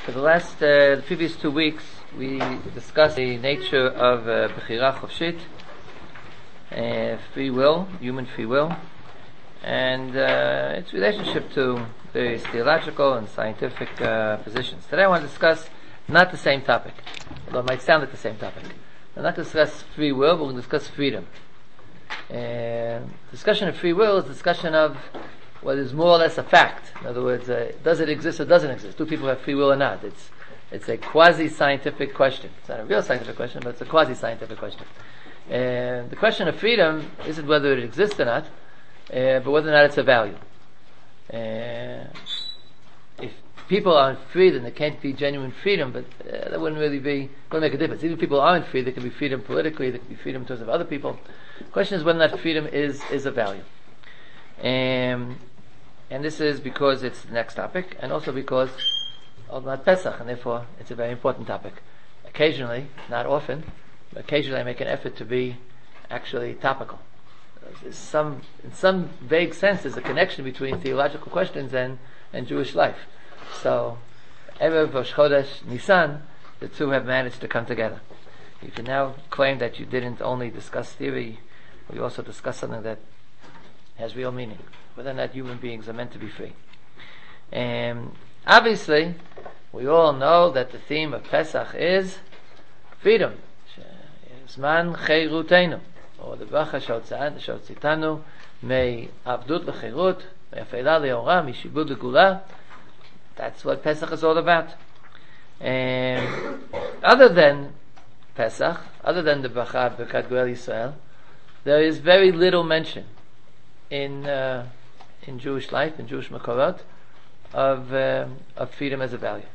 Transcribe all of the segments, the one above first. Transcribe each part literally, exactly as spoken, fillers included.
For the last, uh, the previous two weeks, we discussed the nature of Bechira Chofshit, uh, free will, human free will, and uh, its relationship to various theological and scientific uh, positions. Today I want to discuss not the same topic, although it might sound like the same topic. I'm not going to discuss free will, but we're going to discuss freedom. Uh, discussion of free will is discussion of what is more or less a fact. In other words, uh, does it exist or doesn't exist? Do people have free will or not? It's it's a quasi-scientific question. It's not a real scientific question, but it's a quasi-scientific question. And the question of freedom isn't whether it exists or not, uh, but whether or not it's a value. Uh, if people aren't free, then there can't be genuine freedom, but uh, that wouldn't really be, wouldn't make a difference. Even if people aren't free, there can be freedom politically, there can be freedom in terms of other people. The question is whether or not freedom is, is a value. Um, and this is because it's the next topic, and also because of not Pesach, and therefore it's a very important topic. Occasionally, not often, but occasionally I make an effort to be actually topical. There's some, in some vague sense, there's a connection between theological questions and, and Jewish life. So, Erev Rosh Chodesh Nisan, the two have managed to come together. You can now claim that you didn't only discuss theory, but you also discussed something that has real meaning, whether or not human beings are meant to be free. And obviously, we all know that the theme of Pesach is freedom. Zman Cheiruteinu, or the bracha Shotzitanu, Mei Avdut L'Cheirut, Mei Afela Le'ora, Mishibud L'Gula. That's what Pesach is all about. And other than Pesach, other than the bracha Birkat Goel Yisrael, there is very little mention in uh, in Jewish life, in Jewish Makorot, of uh, of freedom as a value.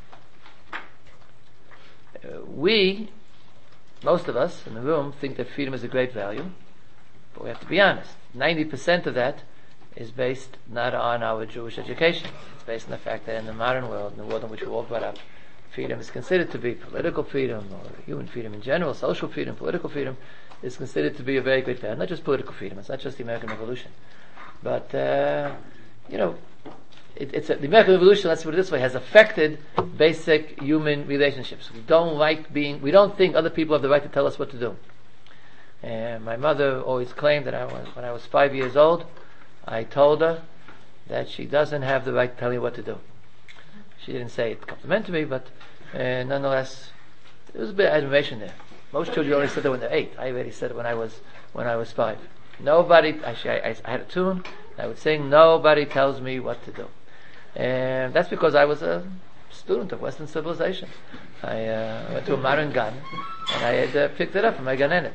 Uh, we, most of us in the room, think that freedom is a great value, but we have to be honest. ninety percent of that is based not on our Jewish education. It's based on the fact that in the modern world, in the world in which we're all brought up, freedom is considered to be political freedom, or human freedom in general, social freedom, political freedom, is considered to be a very great value. Not just political freedom, it's not just the American Revolution. But, uh, you know, it, it's a, the American Revolution, let's put it this way, has affected basic human relationships. We don't like being, we don't think other people have the right to tell us what to do. And my mother always claimed that I was, when I was five years old, I told her that she doesn't have the right to tell you what to do. She didn't say it complimentary, but uh, nonetheless, there was a bit of admiration there. Most children only said that when they're eight. I already said it when I was when I was five. Nobody, actually, I, I had a tune. I would sing, "Nobody tells me what to do," and that's because I was a student of Western civilization. I uh, went to a modern gun, and I had uh, picked it up from my ganenet.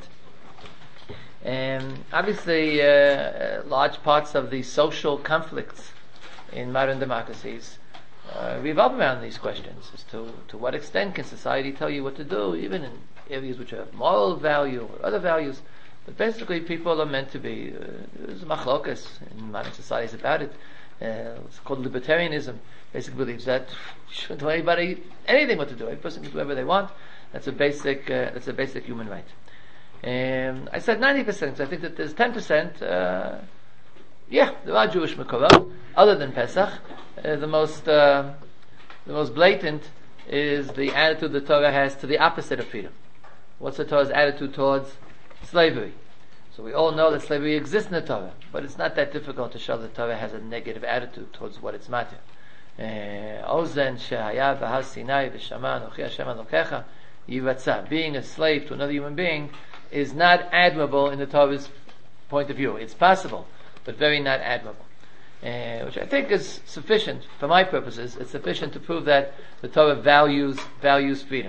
And obviously, uh, large parts of the social conflicts in modern democracies uh, revolve around these questions: as to to what extent can society tell you what to do, even in areas which have moral value or other values. But basically, people are meant to be. Uh, there's machlokas in modern societies about it. Uh, it's called libertarianism. Basically, believes that you shouldn't tell anybody anything what to do. Every person can do whatever they want. That's a basic. Uh, that's a basic human right. Um, I said ninety percent. So I think that there's ten percent. Uh, yeah, there are Jewish Makorot other than Pesach. Uh, the most, uh, the most blatant is the attitude the Torah has to the opposite of freedom. What's the Torah's attitude towards slavery? So we all know that slavery exists in the Torah, but it's not that difficult to show that the Torah has a negative attitude towards what it's matter. Ozen she'haya b'har Sinai v'shama anochi Hashem Elokecha yivatza. Being a slave to another human being is not admirable in the Torah's point of view. It's possible, but very not admirable. Uh, which I think is sufficient, for my purposes, it's sufficient to prove that the Torah values values freedom.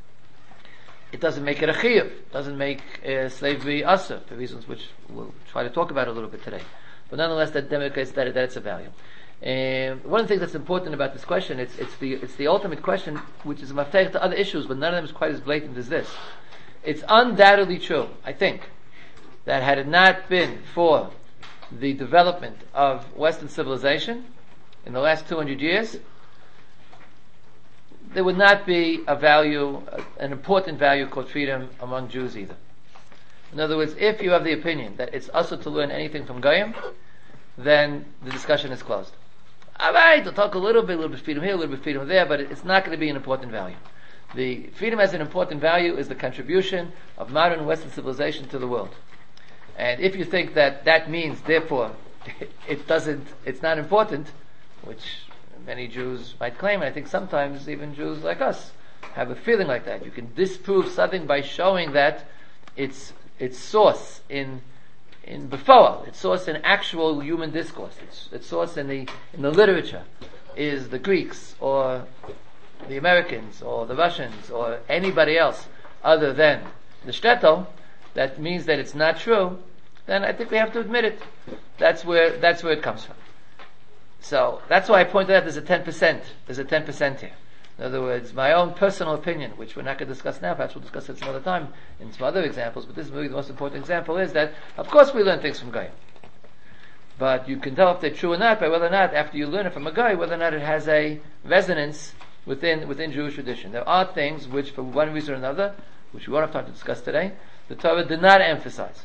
It doesn't make it a chiyuv, doesn't make uh, slavery asur, for reasons which we'll try to talk about a little bit today. But nonetheless, that demonstrates that, that it's a value. Um, one of the things that's important about this question, it's, it's the it's the ultimate question, which is a mafteich to other issues, but none of them is quite as blatant as this. It's undoubtedly true, I think, that had it not been for the development of Western civilization in the last two hundred years, there would not be a value, an important value called freedom among Jews either. In other words, if you have the opinion that it's asur to learn anything from Goyim, then the discussion is closed. Alright, we'll talk a little bit, a little bit freedom here, a little bit freedom there, but it's not going to be an important value. The freedom as an important value is the contribution of modern Western civilization to the world. And if you think that that means, therefore, it doesn't, it's not important, which many Jews might claim, and I think sometimes even Jews like us have a feeling like that. You can disprove something by showing that its its source in in before, its source in actual human discourse, its, its source in the in the literature is the Greeks or the Americans or the Russians or anybody else other than the shtetl. That means that it's not true. Then I think we have to admit it. That's where that's where it comes from. So that's why I pointed out there's a ten percent. There's a ten percent here. In other words, my own personal opinion, which we're not going to discuss now, perhaps we'll discuss it some other time in some other examples, but this is really the most important example, is that, of course we learn things from Goyim. But you can tell if they're true or not by whether or not, after you learn it from a guy, whether or not it has a resonance within within Jewish tradition. There are things which, for one reason or another, which we won't have time to discuss today, the Torah did not emphasize.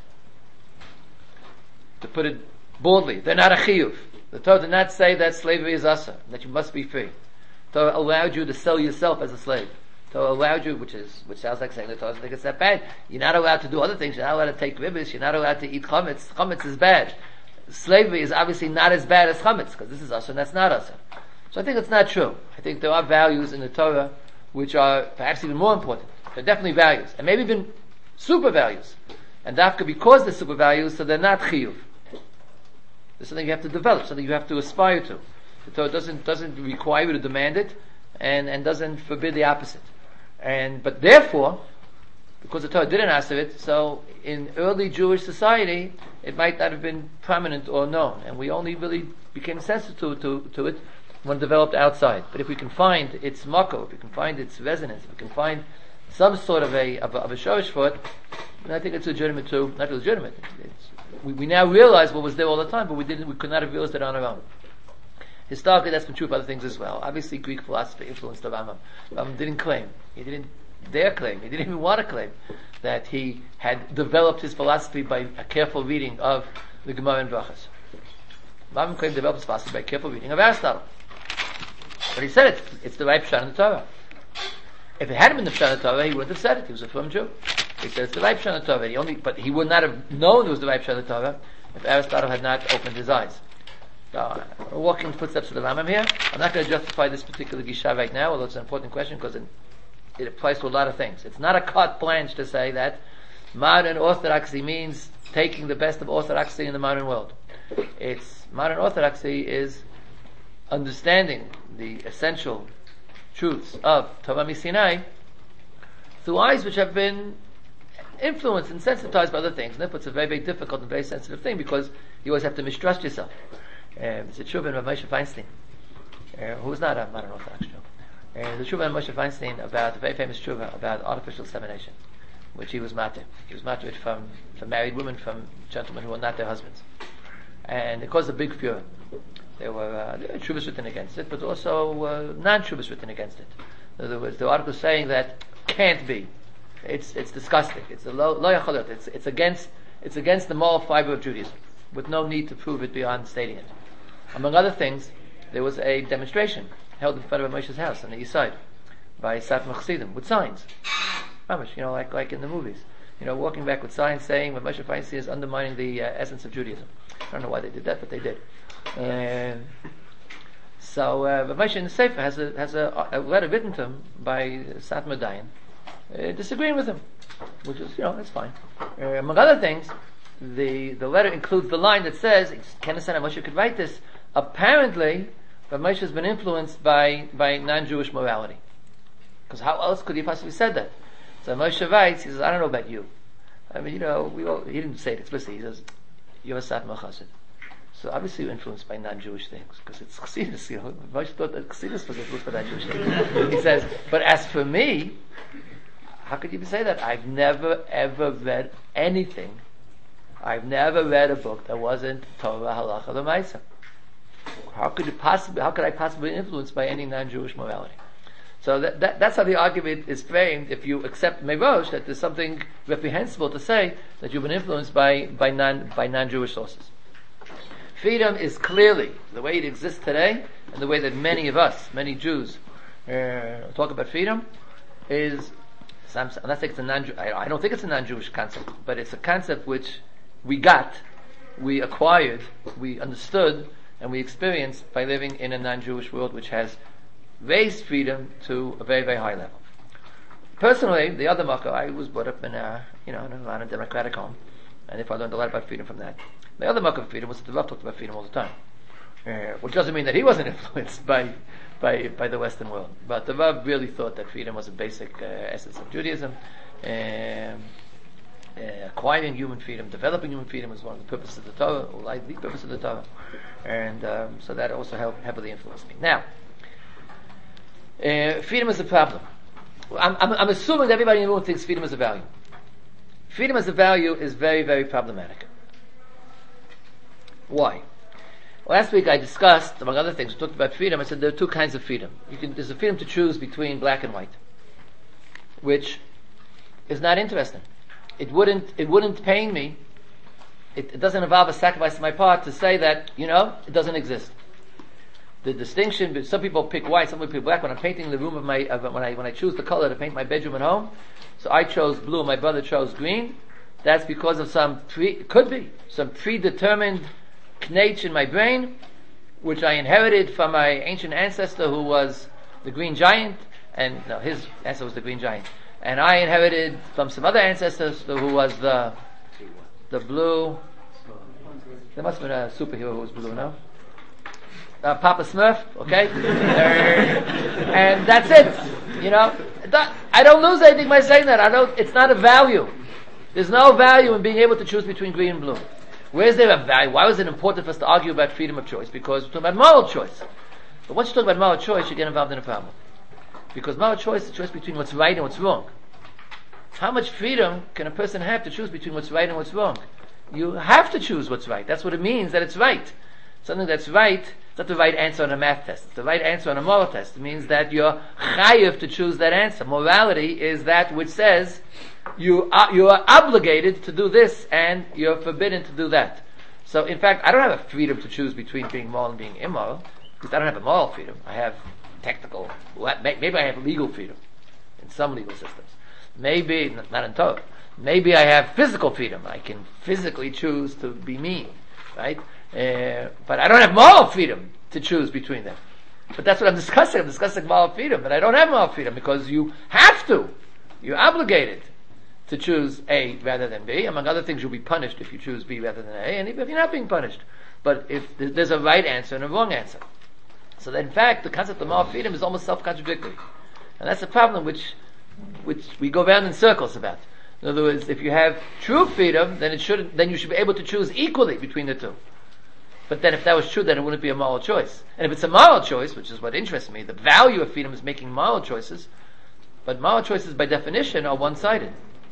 To put it boldly, they're not a chiyuv. The Torah did not say that slavery is asa, that you must be free. The Torah allowed you to sell yourself as a slave. The Torah allowed you, which is which sounds like saying the Torah doesn't think it's that bad. You're not allowed to do other things. You're not allowed to take ribis. You're not allowed to eat chametz. Chametz is bad. Slavery is obviously not as bad as chametz, because this is asa and that's not asa. So I think it's not true. I think there are values in the Torah which are perhaps even more important. They're definitely values, and maybe even super values. And dafka because they're super values, so they're not chiyuv. There's something you have to develop, something you have to aspire to. The Torah doesn't doesn't require you to demand it, and, and doesn't forbid the opposite. And but therefore, because the Torah didn't answer it, so in early Jewish society, it might not have been prominent or known, and we only really became sensitive to, to, to it when it developed outside. But if we can find its mako, if we can find its resonance, if we can find some sort of a of a, of a shorish for it, then I think it's legitimate too. Not legitimate. It's, we, we now realize what was there all the time, but we didn't. We could not have realized it on our own. Historically, that's been true for other things as well. Obviously, Greek philosophy influenced the Rambam. Rambam didn't claim, he didn't dare claim, he didn't even want to claim that he had developed his philosophy by a careful reading of the Gemara and Brachas. Rambam claimed to develop his philosophy by careful reading of Aristotle. But he said it, it's the right pshat in the Torah. If it hadn't been the pshat in the Torah, he wouldn't have said it. He was a firm Jew. He said it's the right pshat in the Torah. He only, but he would not have known it was the right pshat in the Torah if Aristotle had not opened his eyes. Uh, we're walking the footsteps of the Rambam here. I'm not going to justify this particular gisha right now, although it's an important question because it, it applies to a lot of things. It's not a carte blanche to say that modern orthodoxy means taking the best of orthodoxy in the modern world. It's modern orthodoxy is understanding the essential truths of Torah Misinai through eyes which have been influenced and sensitized by other things. And therefore it's a very, very difficult and very sensitive thing because you always have to mistrust yourself. Uh, it's a tshuva of Moshe Feinstein, uh, who's not a modern Orthodox Jew. Uh, the tshuva of Moshe Feinstein about, a very famous tshuva about artificial insemination, which he was matir. He was matir from, from married women, from gentlemen who were not their husbands. And it caused a big furor. There were, uh, there were tshuvas written against it, but also uh, non-tshuvas written against it. In other words, the article saying that can't be. It's it's disgusting. It's a lo, lo yachalot. It's it's against it's against the moral fiber of Judaism, with no need to prove it beyond stating it. Among other things, there was a demonstration held in front of Moshe's house on the east side by Satmar Chassidim with signs. Mamish, you know, like like in the movies. You know, walking back with signs saying that Moshe Feinstein is undermining the uh, essence of Judaism. I don't know why they did that, but they did. And so, uh, but Moshe in the Sefer has a has a, a letter written to him by Satmar Dayan, uh, disagreeing with him, which is, you know, that's fine. Uh, among other things, the the letter includes the line that says, Kenneth and Moshe could write this. Apparently, Rav Moshe has been influenced by, by non-Jewish morality. Because how else could he possibly have said that? So Moshe writes, he says, I don't know about you. I mean, you know, we all, he didn't say it explicitly. He says, you're a Satmar Chassid. So obviously you're influenced by non-Jewish things. Because it's Chassidus, you know. Moshe thought that Chassidus was influenced by non-Jewish things. He says, but as for me, how could you even say that? I've never ever read anything. I've never read a book that wasn't Torah, Halacha, L'Maisa. How could it possibly? How could I possibly be influenced by any non-Jewish morality? So that, that, that's how the argument is framed. If you accept merosh that there's something reprehensible to say that you've been influenced by by non by non-Jewish sources. freedom is clearly the way it exists today, and the way that many of us, many Jews, uh, talk about freedom, is, I'm not saying it's a non I don't think it's a non-Jewish concept, but it's a concept which we got, we acquired, we understood, and we experienced by living in a non-Jewish world which has raised freedom to a very, very high level. Personally, the other makkah, I was brought up in a, you know, in a, in a democratic home, and if I learned a lot about freedom from that. The other makkah of freedom was that the Rav talked about freedom all the time, uh, which doesn't mean that he wasn't influenced by by by the Western world. But the Rav really thought that freedom was a basic uh, essence of Judaism. Um, uh, acquiring human freedom, developing human freedom was one of the purposes of the Torah, or like the purpose of the Torah, and um, so that also helped heavily influenced me. Now, uh, freedom is a problem. I'm, I'm, I'm assuming that everybody in the room thinks freedom is a value. Freedom as a value is very, very problematic. Why? Last week I discussed, among other things, we talked about freedom. I said there are two kinds of freedom. You can, there's a freedom to choose between black and white, which is not interesting. It wouldn't, it wouldn't pain me. It, it doesn't involve a sacrifice on my part to say that, you know, it doesn't exist. The distinction, some people pick white, some people pick black. When I'm painting the room of my, uh, when I when I choose the color to paint my bedroom at home, so I chose blue, my brother chose green. That's because of some pre, could be some predetermined knetch in my brain, which I inherited from my ancient ancestor who was the green giant, and no, his ancestor was the green giant, and I inherited from some other ancestors who was the the blue. There must have been a superhero who was blue, no? Uh, Papa Smurf, okay? And that's it. You know, I don't lose anything by saying that. I don't. It's not a value. There's no value in being able to choose between green and blue. Where's there a value? Why was it important for us to argue about freedom of choice? Because we're talking about moral choice. But once you talk about moral choice, you get involved in a problem. Because moral choice is the choice between what's right and what's wrong. How much freedom can a person have to choose between what's right and what's wrong? You have to choose what's right. That's what it means, that it's right. Something that's right, it's not the right answer on a math test. It's the right answer on a moral test. It means that you're chayiv to choose that answer. Morality is that which says you are, you are obligated to do this and you're forbidden to do that. So in fact, I don't have a freedom to choose between being moral and being immoral, because I don't have a moral freedom. I have technical, maybe I have legal freedom in some legal systems. Maybe, not in Torah. Maybe I have physical freedom. I can physically choose to be mean, right? Uh, but I don't have moral freedom to choose between them. But that's what I'm discussing. I'm discussing moral freedom, but I don't have moral freedom because you have to. You're obligated to choose A rather than B. Among other things, you'll be punished if you choose B rather than A, and even if you're not being punished. But if there's a right answer and a wrong answer. So that in fact, the concept of moral freedom is almost self-contradictory. And that's a problem which, which we go around in circles about. In other words, if you have true freedom, then it should, then you should be able to choose equally between the two. But then if that was true, then it wouldn't be a moral choice. And if it's a moral choice, which is what interests me, the value of freedom is making moral choices, but moral choices by definition are one-sided.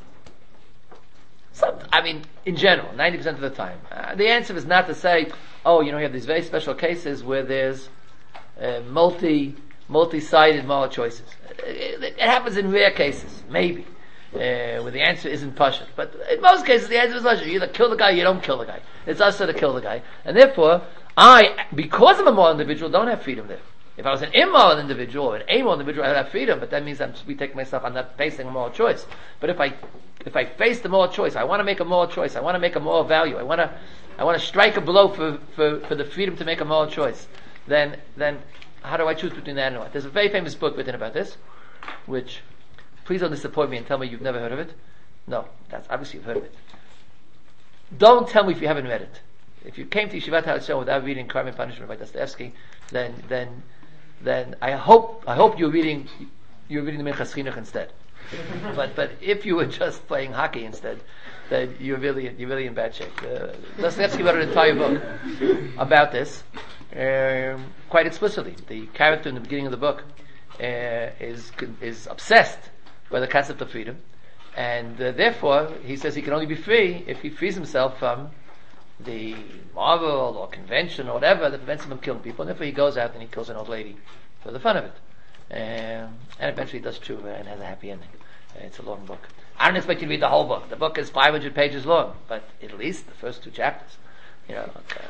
Some, I mean, in general, ninety percent of the time. Uh, the answer is not to say, oh, you know, you have these very special cases where there's uh, multi, multi-sided moral choices. It, it happens in rare cases, maybe. Uh, where the answer isn't pashut. But in most cases the answer is pashut. You either kill the guy or you don't kill the guy. It's us to kill the guy. And therefore, I, because I'm a moral individual, don't have freedom there. If I was an immoral individual or an amoral individual, I would have freedom, but that means I'm retaking myself, I'm not facing a moral choice. But if I, if I face the moral choice, I want to make a moral choice, I want to make a moral value, I want to, I want to strike a blow for, for, for the freedom to make a moral choice, then, then, how do I choose between that and what? There's a very famous book written about this, which, please don't disappoint me and tell me you've never heard of it. No, that's obviously you've heard of it. Don't tell me if you haven't read it. If you came to Yeshivat HaShem without reading Crime and Punishment by Dostoevsky, then then then I hope I hope you're reading you're reading the Minchas Chinuch instead. but but if you were just playing hockey instead, then you're really you're really in bad shape. Uh, Dostoevsky wrote an entire book about this, um, quite explicitly. The character in the beginning of the book uh, is is obsessed by the concept of freedom, and uh, therefore he says he can only be free if he frees himself from the moral or convention or whatever that prevents him from killing people, and therefore he goes out and he kills an old lady for the fun of it, um, and eventually does tshuva and has a happy ending. Uh, it's a long book. I don't expect you to read the whole book. The book is five hundred pages long, but at least the first two chapters, you know, uh,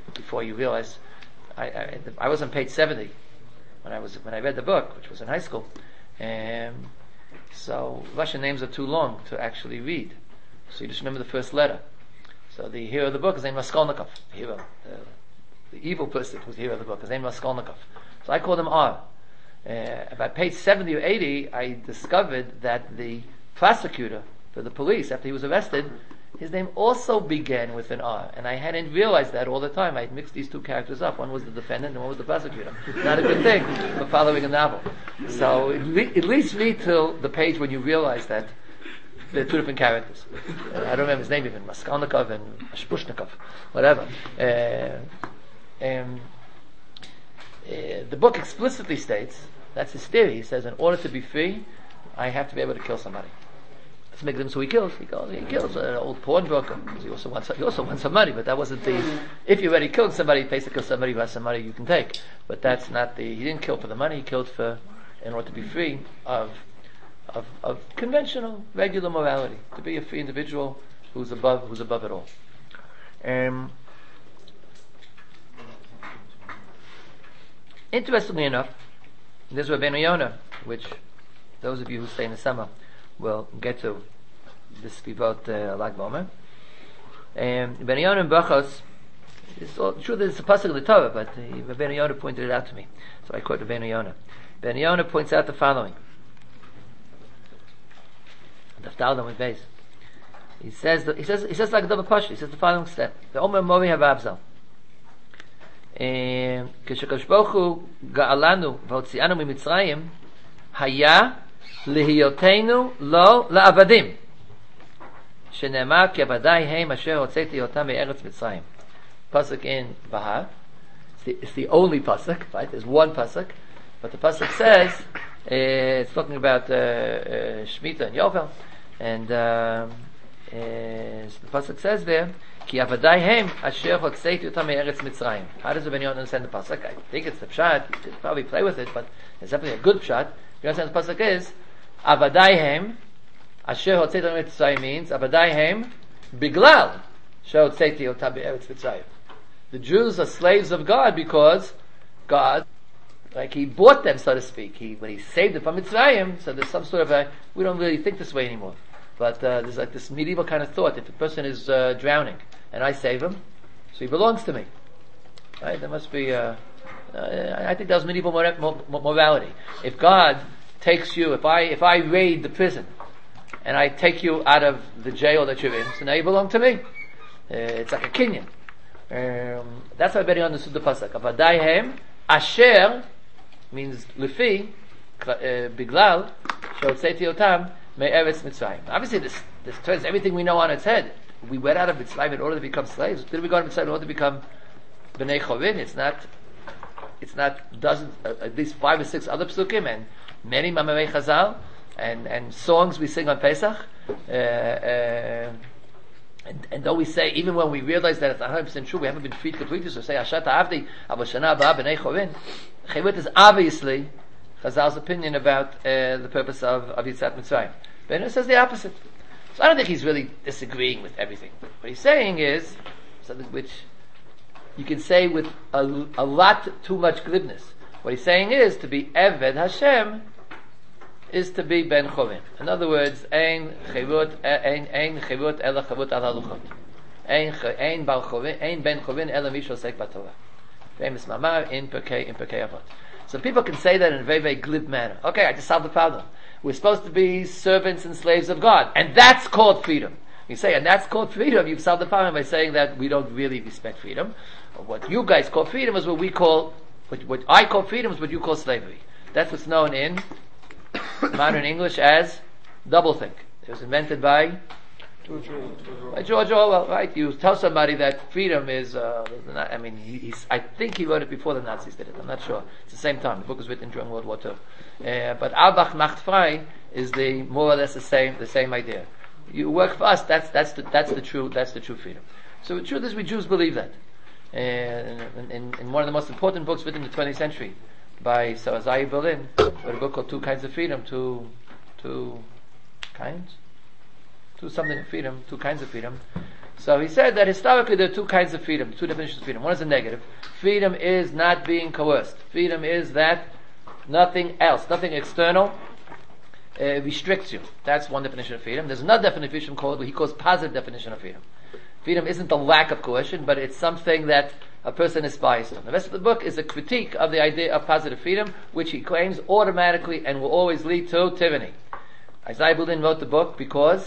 before you realize, I, I, I was on page seventy when I was, when I read the book, which was in high school. And so Russian names are too long to actually read. So you just remember the first letter. So the hero of the book is named Raskolnikov. The hero, the, the evil person who's the hero of the book is named Raskolnikov. So I called him R. Uh, about page seventy or eighty, I discovered that the prosecutor for the police, after he was arrested, his name also began with an R. And I hadn't realized that all the time. I had mixed these two characters up. One was the defendant and one was the prosecutor. Not a good thing for following a novel. So at least read till the page when you realize that they're two different characters. Uh, I don't remember his name even, Maskalnikov and Shpushnikov, whatever. Uh, um, uh, the book explicitly states, that's his theory, he says, in order to be free, I have to be able to kill somebody. Let's make them so he kills. He kills, he kills an old pawnbroker. He also wants, he also wants some money, but that wasn't the, if you already killed somebody, he pays to kill somebody who has some money you can take. But that's not the, he didn't kill for the money, he killed for, in order to be free of Of, of conventional, regular morality, to be a free individual who's above, who's above it all. Um, interestingly enough, there's Rabbeinu Yonah, which those of you who stay in the summer will get to this Vivot uh, Lag Bomer. Um, Rabbeinu Yonah in Brachos, it's all, true that it's a pasuk of the Torah, but uh, Rabbeinu Yonah pointed it out to me, so I quote Rabbeinu Yonah. Rabbeinu Yonah points out the following. He says, he says, he says like a double pasha. He says the following step: the Omer Mori Havavzal. K'shekadosh Baruch Hu ga'alanu v'hotzianu mimitzrayim haya lihiyotenu lo la'avadim shenemar ki avadai heim asher hotzeti otam me'eretz Mitzrayim. Pasuk in Bahar. It's the, it's the only pasuk, right? There's one pasuk, but the pasuk says uh, it's talking about uh, uh, Shemitah and Yovel. And uh, uh, the pasuk says there, "Ki avadai hem asher hotzeitu otam me'eretz Mitzrayim." How does Rabbeinu Yonah understand the pasuk? I think it's the pshat. You could probably play with it, but it's definitely a good pshat. You understand the pasuk is avadai hem asher hotzeitu otam Mitzrayim means avadai hem biglal asher hotzeitu otam me'eretz Mitzrayim. The Jews are slaves of God because God, like He bought them, so to speak. He, when He saved them from Mitzrayim, so there's some sort of a, we don't really think this way anymore. But uh, there's like this medieval kind of thought, if a person is uh, drowning, and I save him, so he belongs to me. Right? There must be, uh, uh, I think that was medieval mor- mor- morality. If God takes you, if I, if I raid the prison, and I take you out of the jail that you're in, so now you belong to me. Uh, it's like a kinyan. Um, that's how Rabbeinu understood the pasuk. Avadai hem, asher, means lefi, uh, biglal, shehotzeti otam me'eretz Mitzrayim. Obviously, this this turns everything we know on its head. We went out of Mitzrayim in order to become slaves. Did we go out of Mitzrayim in order to become bnei chovin? It's not. It's not dozens, uh, at least five or six other psukim and many mamarei Chazal and and songs we sing on Pesach. Uh, uh, And, and though we say, even when we realize that it's one hundred percent true, we haven't been freed completely, so say, Ashat Avdi, Avashana Abba B'nei Chovin. Chayvut is obviously Chazal's opinion about uh, the purpose of, of Yitzat Mitzrayim. Ben says the opposite. So I don't think he's really disagreeing with everything. What he's saying is, something which you can say with a, a lot too much glibness. What he's saying is, to be Eved Hashem, is to be ben chovin. In other words, ein chivut, ein ein chivut ela chavut al haluchot. Ein ein bar chovin, ein ben chovin ela mishal seik b'Torah. Famous mamar in Perkei in Perkei Avot. So people can say that in a very very glib manner. Okay, I just solved the problem. We're supposed to be servants and slaves of God, and that's called freedom. You say, and that's called freedom. You've solved the problem by saying that we don't really respect freedom. What you guys call freedom is what we call, what, what I call freedom is what you call slavery. That's what's known in modern English as doublethink. It was invented by George Orwell. By George Orwell, right? You tell somebody that freedom is, uh, not, I mean, he, he's, I think he wrote it before the Nazis did it. I'm not sure. It's the same time. The book was written during World War Two. Uh, but Arbach macht frei is the more or less the same, the same idea. You work for us. That's that's the that's the true that's the true freedom. So the truth is, we Jews believe that. And in, in one of the most important books written in the twentieth century, by Sarazai Berlin, wrote a book called Two Kinds of Freedom, two, two kinds, two something of freedom, two kinds of freedom. So he said that historically there are two kinds of freedom, two definitions of freedom. One is a negative. Freedom is not being coerced. Freedom is that nothing else, nothing external uh, restricts you. That's one definition of freedom. There's another definition called, what he calls positive definition of freedom. Freedom isn't the lack of coercion, but it's something that a person aspires to. The rest of the book is a critique of the idea of positive freedom, which he claims automatically and will always lead to tyranny. Isaiah Berlin wrote the book because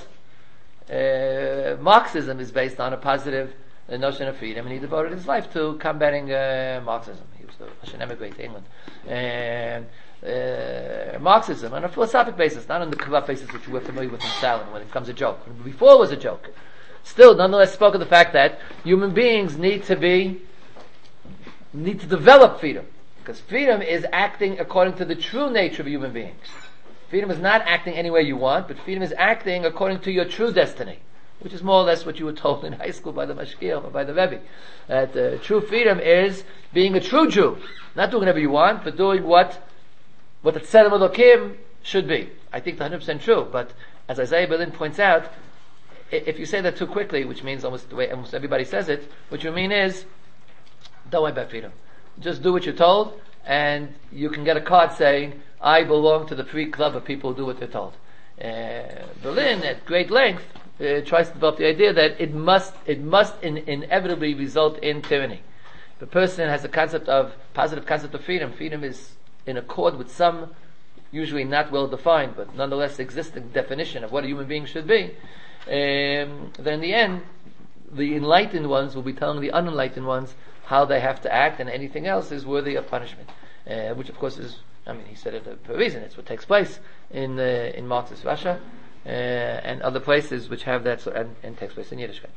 uh, Marxism is based on a positive uh, notion of freedom, and he devoted his life to combating uh, Marxism. He was the Russian emigrant to England. And uh, Marxism on a philosophic basis, not on the corrupt basis which we're familiar with in Stalin, when it becomes a joke. Before it was a joke. Still, nonetheless, spoke of the fact that human beings need to be, need to develop freedom. Because freedom is acting according to the true nature of human beings. Freedom is not acting any way you want, but freedom is acting according to your true destiny, which is more or less what you were told in high school by the mashgiach or by the Rebbe. That uh, true freedom is being a true Jew, not doing whatever you want, but doing what what the Tzedem Elokim should be. I think that's one hundred percent true, but as Isaiah Berlin points out, if you say that too quickly, which means almost the way almost everybody says it, what you mean is, don't worry about freedom. Just do what you're told, and you can get a card saying, I belong to the free club of people who do what they're told. Uh, Berlin, at great length, uh, tries to develop the idea that it must, it must in, inevitably result in tyranny. If a person has a concept of, positive concept of freedom, freedom is in accord with some, usually not well defined, but nonetheless existing definition of what a human being should be, um, then in the end, the enlightened ones will be telling the unenlightened ones how they have to act, and anything else is worthy of punishment. Uh, which of course is, I mean, he said it for a reason. It's what takes place in uh, in Marxist Russia uh, and other places which have that, so, and, and takes place in Yiddishkeit,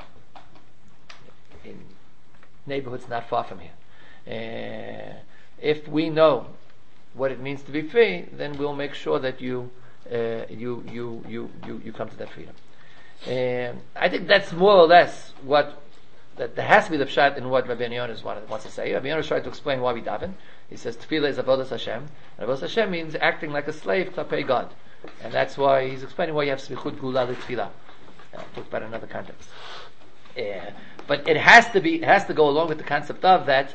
in neighborhoods not far from here. Uh, if we know what it means to be free, then we'll make sure that you uh, you, you you you you come to that freedom. Uh, I think that's more or less what. That there has to be the pshat in what Rabbi Yonis wants to say. Rabbi Yonis tried to explain why we daven. He says tefillah is avodas Hashem, and avodas Hashem means acting like a slave to pay God, and that's why he's explaining why you have smichut gula l'tefillah. I'll talk about it in another context. Yeah, but it has to be, it has to go along with the concept of that.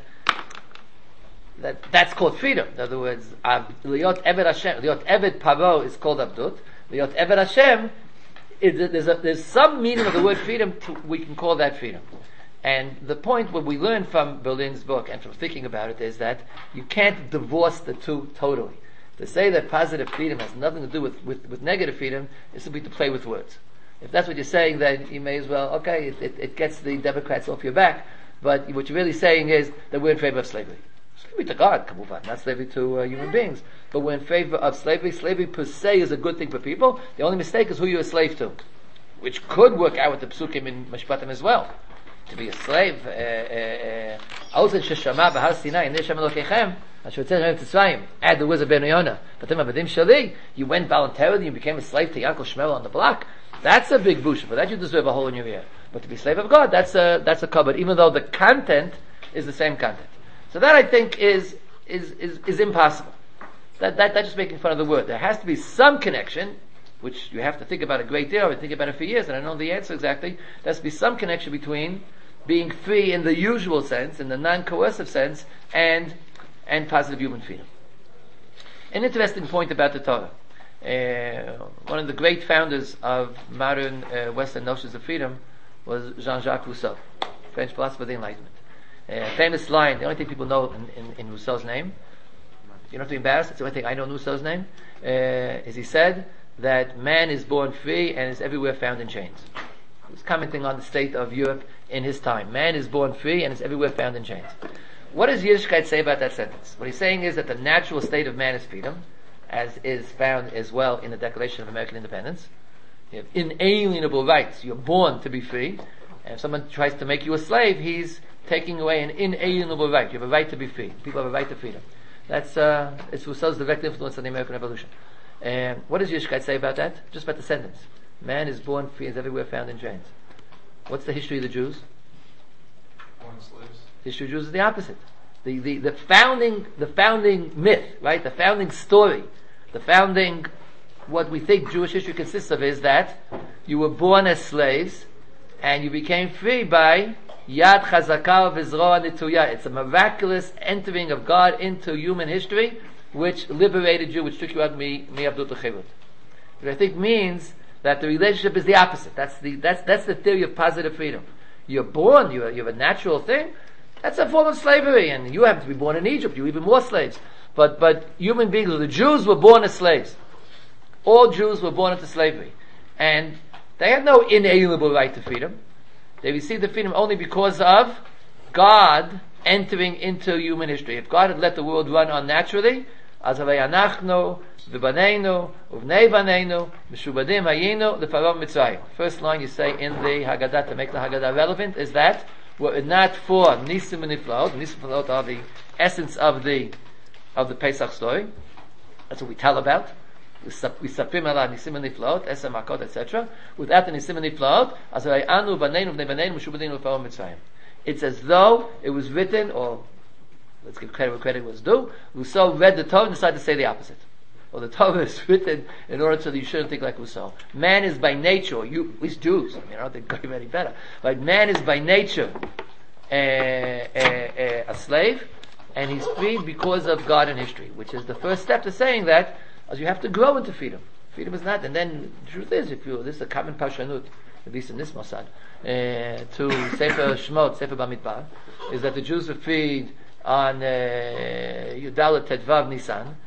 That that's called freedom. In other words, liot eved Hashem, liot eved paro is called abdut. Liot eved Hashem, is, there's, a, there's some meaning of the word freedom. To, we can call that freedom. And the point what we learn from Berlin's book and from thinking about it is that you can't divorce the two totally. To say that positive freedom has nothing to do with, with, with negative freedom is simply to play with words. If that's what you're saying, then you may as well, okay, it, it, it gets the Democrats off your back, but what you're really saying is that we're in favor of slavery. Slavery to God, kamuvan, not slavery to uh, human beings. But we're in favor of slavery. Slavery per se is a good thing for people. The only mistake is who you're a slave to, which could work out with the psukim in Mishpatim as well. To be a slave, add the words of Ben Yonah. You went voluntarily, you became a slave to Yankel Shmuel on the block. That's a big bush. For that you deserve a hole in your ear. But to be slave of God, that's a that's a cupboard, even though the content is the same content. So that I think is is is, is impossible. That that that's just making fun of the word. There has to be some connection, which you have to think about a great deal. I think about it for years, and I don't know the answer exactly. There has to be some connection between being free in the usual sense, in the non-coercive sense, and and positive human freedom. An interesting point about the Torah. Uh, one of the great founders of modern uh, Western notions of freedom was Jean-Jacques Rousseau, French philosopher of the Enlightenment. Uh, famous line, the only thing people know in, in, in Rousseau's name, you don't have to be embarrassed, it's the only thing I know in Rousseau's name, uh, is he said that man is born free and is everywhere found in chains. He was commenting on the state of Europe in his time. Man is born free and is everywhere found in chains. What does Yiddishkeit say about that sentence? What he's saying is that the natural state of man is freedom, as is found as well in the Declaration of American Independence. You have inalienable rights. You're born to be free. And if someone tries to make you a slave, he's taking away an inalienable right. You have a right to be free. People have a right to freedom. That's, uh, it's Rousseau's direct influence on the American Revolution. And what does Yiddishkeit say about that? Just about the sentence. Man is born free and is everywhere found in chains. What's the history of the Jews? Born slaves. The history of the Jews is the opposite. The, the, the founding, the founding myth, right? The founding story, the founding, what we think Jewish history consists of is that you were born as slaves, and you became free by Yad Chazaka V'Zroa Nituya. It's a miraculous entering of God into human history, which liberated you, which took you out mi mi Abdut Chevut. Which I think means that the relationship is the opposite. That's the that's that's the theory of positive freedom. You're born, you you have a natural thing. That's a form of slavery, and you happen to be born in Egypt. You're even more slaves. But but human beings, the Jews were born as slaves. All Jews were born into slavery, and they had no inalienable right to freedom. They received the freedom only because of God entering into human history. If God had let the world run unnaturally, אז הרי אנחנו ובנינו ובני בנינו משובדים היינו לפרעה במצרים. First line you say in the Haggadah to make the Haggadah relevant is that were it not for Nisim and Niflaot, Nisim and Niflaot are the essence of the of the Pesach story. That's what we tell about. We saprim ala Nisim and Niflaot, Esem Makot, et cetera. Without the Nisim and Niflaot, אז הרי אנו ובנינו ובני בנינו משובדים לפרעה במצרים. It's as though it was written, or let's give credit where credit was due. Rousseau read the Torah and decided to say the opposite. Well, the Torah is written in order so that you shouldn't think like Rousseau. Man is by nature, you, at least Jews, I mean, I don't think God any better, but man is by nature a, a, a, a slave, and he's freed because of God and history, which is the first step to saying that, as you have to grow into freedom. Freedom is not, and then the truth is, if you, this is a common parshanut, at least in this Mossad, uh, to Sefer Shemot, Sefer Bamidbar, is that the Jews were freed on Yudalet Tedvav Nisan.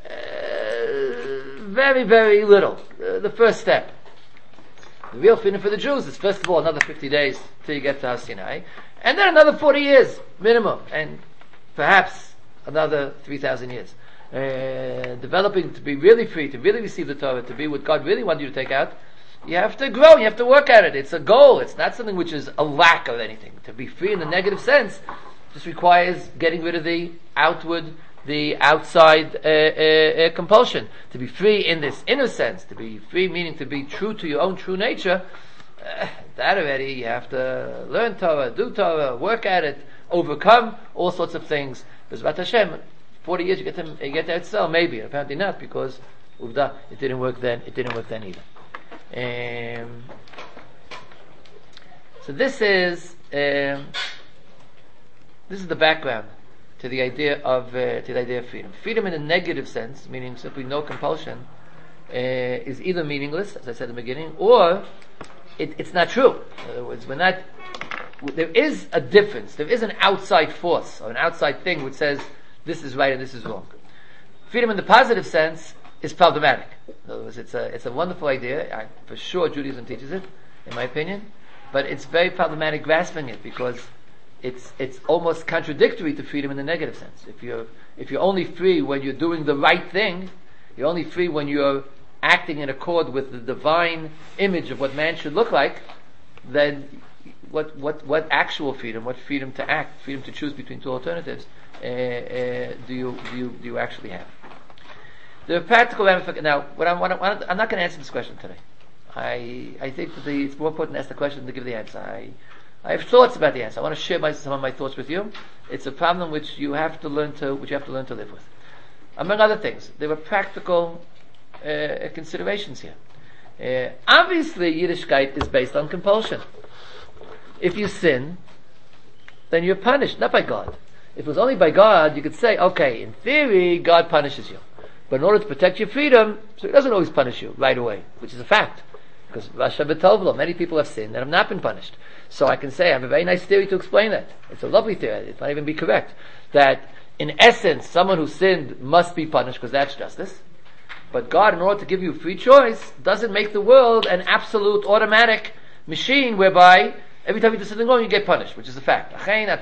Uh, very, very little. Uh, the first step. The real freedom for the Jews is, first of all, another fifty days till you get to Har Sinai, and then another forty years, minimum, and perhaps another three thousand years. Uh, developing to be really free, to really receive the Torah, to be what God really wanted you to take out, you have to grow, you have to work at it. It's a goal, it's not something which is a lack of anything. To be free in the negative sense just requires getting rid of the outward, the outside uh, uh, uh, compulsion. To be free in this inner sense, to be free meaning to be true to your own true nature, uh, that already you have to learn Torah, do Torah, work at it, overcome all sorts of things. B'ezrat Hashem, forty years you get to, you get to Etzel, maybe, apparently not, because Uvda, it didn't work then, it didn't work then either. Um, so this is um, this is the background to the idea of uh, to the idea of freedom. Freedom in a negative sense, meaning simply no compulsion, uh, is either meaningless, as I said in the beginning, or it, it's not true. In other words, we're not. There is a difference. There is an outside force or an outside thing which says this is right and this is wrong. Freedom in the positive sense is problematic. In other words, it's a it's a wonderful idea. I, for sure, Judaism teaches it, in my opinion, but it's very problematic grasping it because it's it's almost contradictory to freedom in the negative sense. If you're if you're only free when you're doing the right thing, you're only free when you're acting in accord with the divine image of what man should look like, then what what what actual freedom, what freedom to act, freedom to choose between two alternatives, uh, uh, do you do you do you actually have? There are practical ramifications. Now, what I'm, what I'm, I'm not going to answer this question today. I I think that the, it's more important to ask the question than to give the answer. I I have thoughts about the answer. I want to share my, some of my thoughts with you. It's a problem which you have to learn to which you have to learn to live with. Among other things, there are practical uh, considerations here. Uh, obviously, Yiddishkeit is based on compulsion. If you sin, then you're punished, not by God. If it was only by God, you could say, okay, in theory, God punishes you. But in order to protect your freedom, so He doesn't always punish you right away, which is a fact. Because Rasha B'Tovlo, many people have sinned and have not been punished. So I can say, I have a very nice theory to explain that. It's a lovely theory, it might even be correct. That, in essence, someone who sinned must be punished, because that's justice. But God, in order to give you free choice, doesn't make the world an absolute automatic machine whereby every time you do something wrong, you get punished, which is a fact.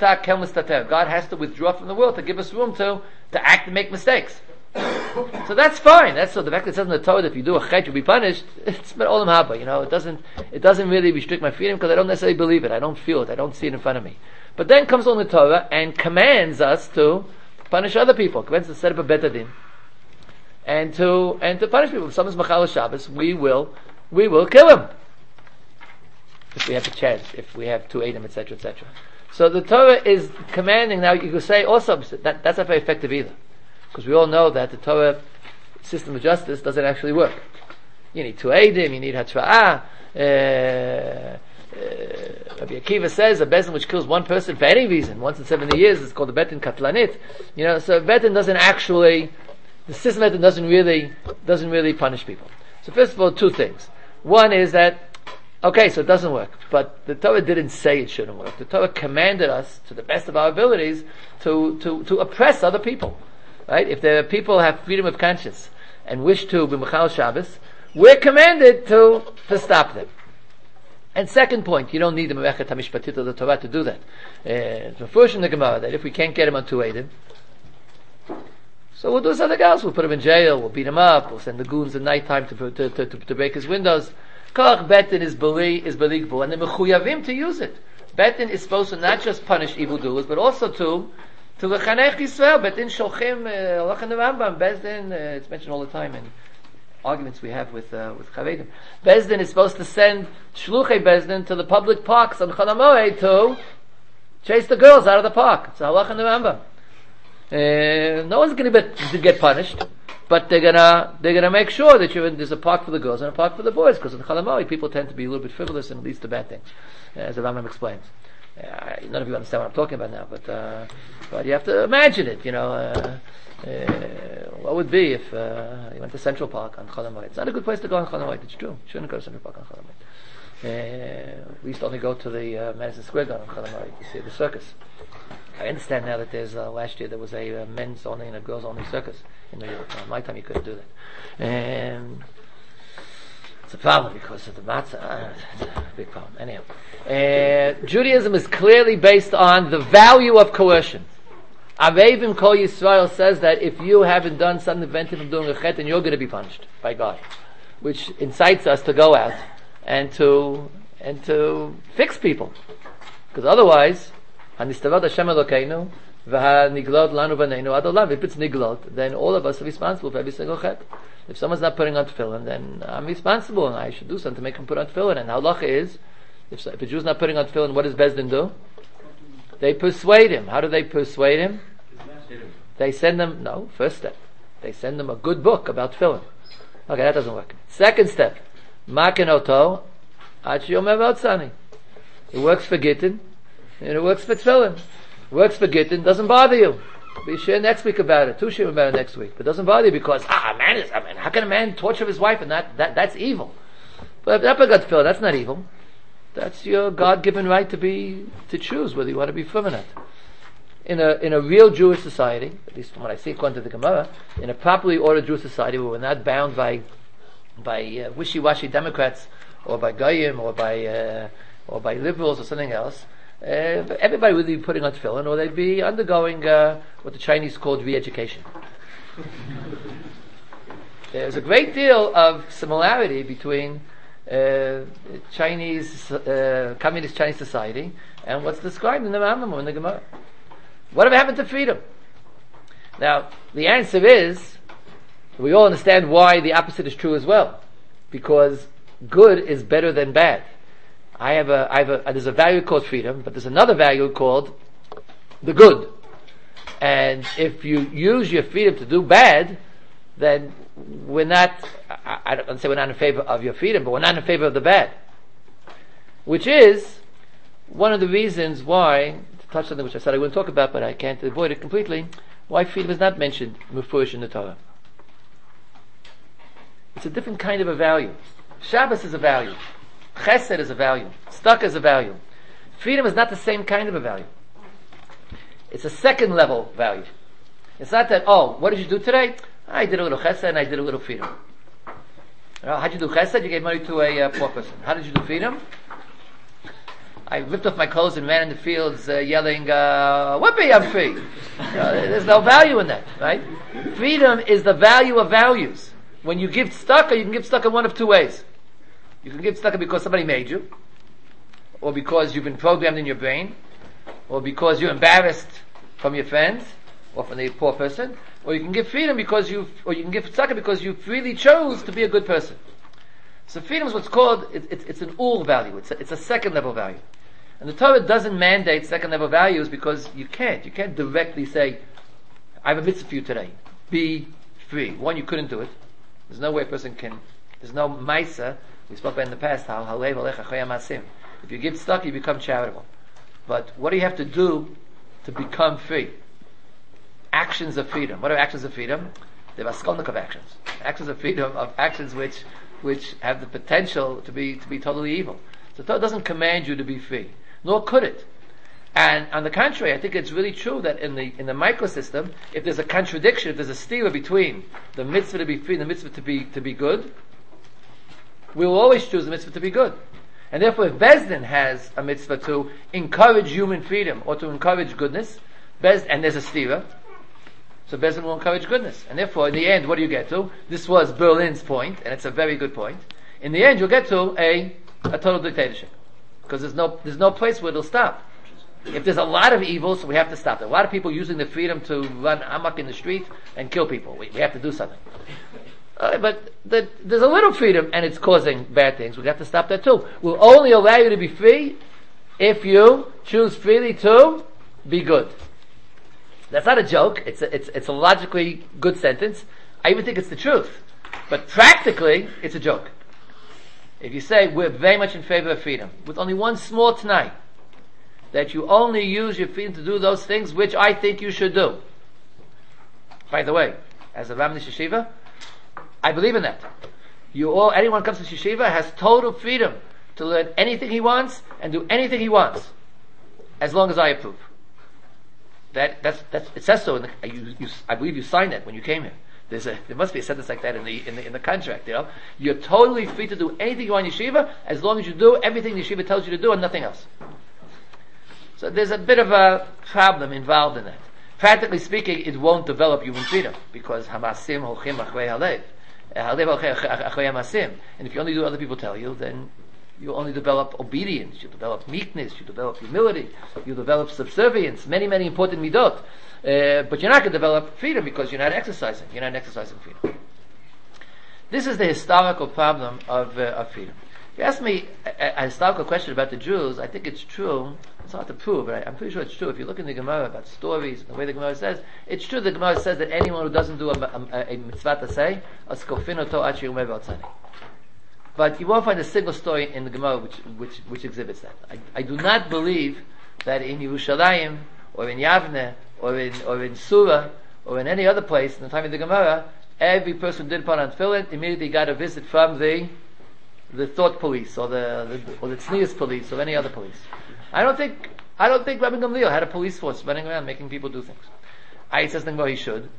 God has to withdraw from the world to give us room to, to act and make mistakes. So that's fine. That's so the fact that it says in the Torah that if you do a chet you'll be punished. It's olam haba. You know, it doesn't it doesn't really restrict my freedom because I don't necessarily believe it. I don't feel it. I don't see it in front of me. But then comes along the Torah and commands us to punish other people. Commands us to set up a bet adin and to and to punish people. If someone's machal Shabbos, we will we will kill him if we have a chance. If we have two Edom, et cetera, et cetera. So the Torah is commanding. Now you could say also that that's not very effective either. Because we all know that the Torah system of justice doesn't actually work. You need two Eidim, you need Hatra'ah, uh, uh, Rabbi Akiva says a bezdin which kills one person for any reason, once in seventy years, is called a betin katlanit. You know, so betin doesn't actually, the system betin doesn't really, doesn't really punish people. So first of all, two things. One is that, okay, so it doesn't work, but the Torah didn't say it shouldn't work. The Torah commanded us, to the best of our abilities, to, to, to oppress other people. Right? If the people have freedom of conscience and wish to be Mechal Shabbos, we're commanded to, to stop them. And second point, you don't need the Mechet HaMishpatit of the Torah to do that. Uh, it's Mefurish in the Gemara that if we can't get him on two Eidim, so we'll do something else. We'll put him in jail, we'll beat him up, we'll send the goons at night time to, to, to, to, to break his windows. Koch Betin is beli, is beligbo, and they're mechuyavim to use it. Betin is supposed to not just punish evildoers, but also to, to lechanech Yisrael. Betin shochem, Allah and the Rambam, Bezdin, uh, it's mentioned all the time in arguments we have with, uh, with Chavedim. Bezdin is supposed to send shluchei Bezdin to the public parks on Chol HaMoed to chase the girls out of the park. It's Allah and the Rambam. Uh, no one's going to get punished, but they're gonna they're gonna make sure that you're in, there's a park for the girls and a park for the boys, because in Chol HaMoed people tend to be a little bit frivolous and leads to bad things, as the Rambam explains. Uh, none of you understand what I'm talking about now, but uh, but you have to imagine it. You know, uh, uh, what would be if uh, you went to Central Park on Chol HaMoed? It's not a good place to go on Chol HaMoed. It's true. You shouldn't go to Central Park on Chol HaMoed. Uh, we used to only go to the uh, Madison Square Garden on Chol HaMoed. You see the circus. I understand now that there's uh, last year there was a uh, men's only and a girls only circus in New York. Uh, my time you couldn't do that. And it's a problem because of the matzah. Uh, it's a big problem. Anyhow, uh, Judaism is clearly based on the value of coercion. Avevim Kol Yisrael says that if you haven't done something to prevent you from doing a chet, then you're going to be punished by God, which incites us to go out and to and to fix people, because otherwise. Hanistavat Hashem Elokeinu v'haniglot lanu b'neinu ad olam. If it's niglot, then all of us are responsible for every single chet. If someone's not putting on tefillin, then I'm responsible, and I should do something to make him put on tefillin. And halacha is, if, if a Jew's not putting on tefillin, what does Bezdin do? They persuade him. How do they persuade him? They send them, no, first step. They send them a good book about tefillin. Okay, that doesn't work. Second step, Maken oto ad sheyomer v'otzani. It works for Gittin. And it works for tefillin. Works for Gittin, doesn't bother you. We share next week about it, two share about it next week. But it doesn't bother you because, ah, a man is, I mean, how can a man torture his wife and that, that that's evil? But if that got tefillin, that's not evil. That's your God-given right to be, to choose whether you want to be firm or not. In a, in a real Jewish society, at least from what I see according to the Gemara, in a properly ordered Jewish society where we're not bound by, by uh, wishy-washy Democrats, or by Goyim, or by, uh, or by liberals or something else, Uh, everybody would be putting on tefillin, or they'd be undergoing uh, what the Chinese called re-education. There's a great deal of similarity between uh, Chinese, uh, communist Chinese society and what's described in the Rambam or in the Gemara. Whatever happened to freedom? Now, the answer is, we all understand why the opposite is true as well. Because good is better than bad. I have a, I have a, there's a value called freedom, but there's another value called the good. And if you use your freedom to do bad, then we're not, I, I don't say we're not in favor of your freedom, but we're not in favor of the bad. Which is one of the reasons why, to touch something which I said I wouldn't talk about, but I can't avoid it completely, why freedom is not mentioned mufurish in the Torah. It's a different kind of a value. Shabbos is a value. Chesed is a value. Tzedakah is a value. Freedom is not the same kind of a value. It's a second level value. It's not that, oh, what did you do today? I did a little chesed and I did a little freedom. How did you do chesed? You gave money to a uh, poor person. How did you do freedom? I ripped off my clothes and ran in the fields uh, yelling, uh, whippy, I'm free. Uh, there's no value in that, right? Freedom is the value of values. When you give tzedakah, you can give tzedakah one of two ways. You can give tzedakah because somebody made you, or because you've been programmed in your brain, or because you're embarrassed from your friends, or from the poor person, or you can give freedom because you, or you can give tzedakah because you freely chose to be a good person. So freedom is what's called, it, it, it's an ur value, it's a, it's a second level value. And the Torah doesn't mandate second level values because you can't. You can't directly say, I have a mitzvah for you today. Be free. One, you couldn't do it. There's no way a person can, there's no maisa. We spoke about in the past how halev alecha choyam asim. If you give tzedakah, you become charitable. But what do you have to do to become free? Actions of freedom. What are actions of freedom? They're Raskolnikov actions. Actions of freedom of actions which which have the potential to be to be totally evil. So Torah doesn't command you to be free, nor could it. And on the contrary, I think it's really true that in the in the microsystem, if there's a contradiction, if there's a stira between the mitzvah to be free and the mitzvah to be to be good, we will always choose the mitzvah to be good. And therefore, if Beis Din has a mitzvah to encourage human freedom or to encourage goodness, Beis, and there's a stira, so Beis Din will encourage goodness. And therefore, in the end, what do you get to? This was Berlin's point, and it's a very good point. In the end, you'll get to a a total dictatorship, because there's no there's no place where it'll stop. If there's a lot of evil, so we have to stop. There are a lot of people using the freedom to run amok in the street and kill people. We, we have to do something. Uh, but the, there's a little freedom, and it's causing bad things. We have to stop that too. We'll only allow you to be free if you choose freely to be good. That's not a joke. It's a, it's it's a logically good sentence. I even think it's the truth. But practically, it's a joke. If you say, we're very much in favor of freedom, with only one small t'nai, that you only use your freedom to do those things which I think you should do. By the way, as a Ramnish Yeshiva, I believe in that. You all, anyone who comes to Yeshiva has total freedom to learn anything he wants and do anything he wants, as long as I approve. That, that's, that's, it says so in the, you, you, I believe you signed that when you came here. There's a, there must be a sentence like that in the, in the, in the contract, you know. You're totally free to do anything you want in Yeshiva, as long as you do everything the Yeshiva tells you to do and nothing else. So there's a bit of a problem involved in that. Practically speaking, it won't develop human freedom, because hamasim holchim achrei halev. Halev achrei hamasim. And if you only do what other people tell you, then you only develop obedience, you develop meekness, you develop humility, you develop subservience, many, many important midot. Uh, but you're not going to develop freedom because you're not exercising. You're not exercising freedom. This is the historical problem of, uh, of freedom. If you ask me a, a historical question about the Jews, I think it's true. It's hard to prove, but I, I'm pretty sure it's true. If you look in the Gemara about stories, the way the Gemara says, it's true the Gemara says that anyone who doesn't do a, a, a mitzvah to say, but you won't find a single story in the Gemara which, which, which exhibits that. I, I do not believe that in Yerushalayim, or in Yavne, or in, or in Surah, or in any other place in the time of the Gemara, every person who did put on tefillin immediately got a visit from the the thought police, or the, the or the tznius police, or any other police. I don't think I don't think Rabbi Gamliel had a police force running around making people do things. I says the Gemara he should.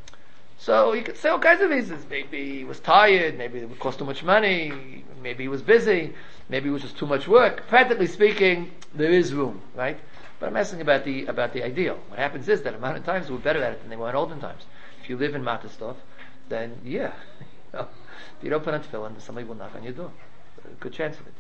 So you could say all kinds of reasons. Maybe he was tired, maybe it would cost too much money, maybe he was busy, maybe it was just too much work. Practically speaking, there is room, right? But I'm asking about the about the ideal. What happens is that in modern times we're better at it than they were in olden times. If you live in Matastov, then yeah, you know, if you don't put on tefillin, somebody will knock on your door. A good chance of it.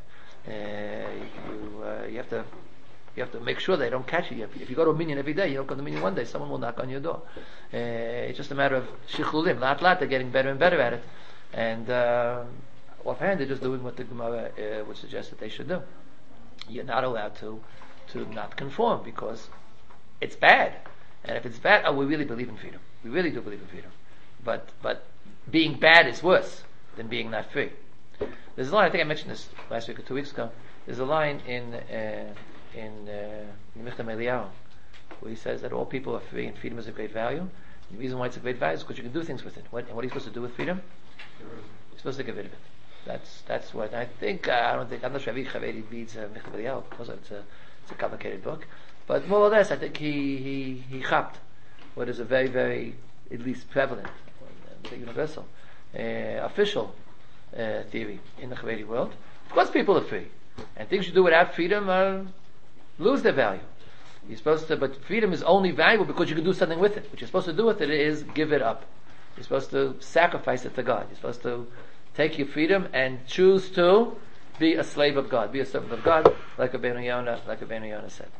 Uh, you uh, you have to you have to make sure they don't catch you. If you go to a minyan every day, you don't go to a minyan one day, someone will knock on your door. Uh, it's just a matter of shichlulim. Lat lat, they're getting better and better at it. And uh, offhand, they're just doing what the Gemara uh, would suggest that they should do. You're not allowed to. to not conform, because it's bad. And if it's bad, oh, we really believe in freedom. We really do believe in freedom. But but being bad is worse than being not free. There's a line, I think I mentioned this last week or two weeks ago. There's a line in uh, in uh, Michtam Eliyahu where he says that all people are free and freedom is of great value. And the reason why it's a great value is because you can do things with it. What, and what are you supposed to do with freedom? You're supposed to get rid of it. That's that's what I think. Uh, I don't think I'm not sure every Chaveri reads uh, Michtam Eliyahu because it's a it's a complicated book, but more or less, I think he he he chapped what is a very very at least prevalent, uh, universal, uh, official uh, theory in the Chaveri world. Of course, people are free, and things you do without freedom uh, lose their value. You're supposed to, but freedom is only valuable because you can do something with it. What you're supposed to do with it is give it up. You're supposed to sacrifice it to God. You're supposed to take your freedom and choose to be a slave of God, be a servant of God, like Rabbeinu Yonah, like Rabbeinu Yonah said.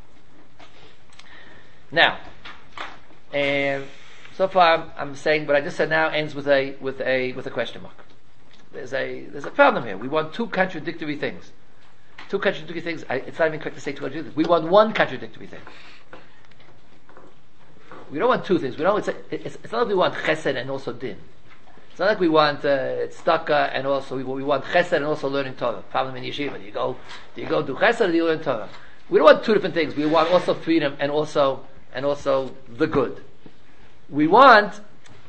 Now, and so far I'm, I'm saying what I just said now ends with a with a with a question mark. There's a there's a problem here. We want two contradictory things. Two contradictory things. I, it's not even correct to say two contradictory. We want one contradictory thing. We don't want two things. We don't. It's, a, it's, it's not that we want chesed and also din. It's not like we want uh, tzedakah and also we, we want chesed and also learning Torah. Problem in yeshiva. Do you go, do you go do chesed or do you learn Torah? We don't want two different things. We want also freedom and also, and also the good. We want,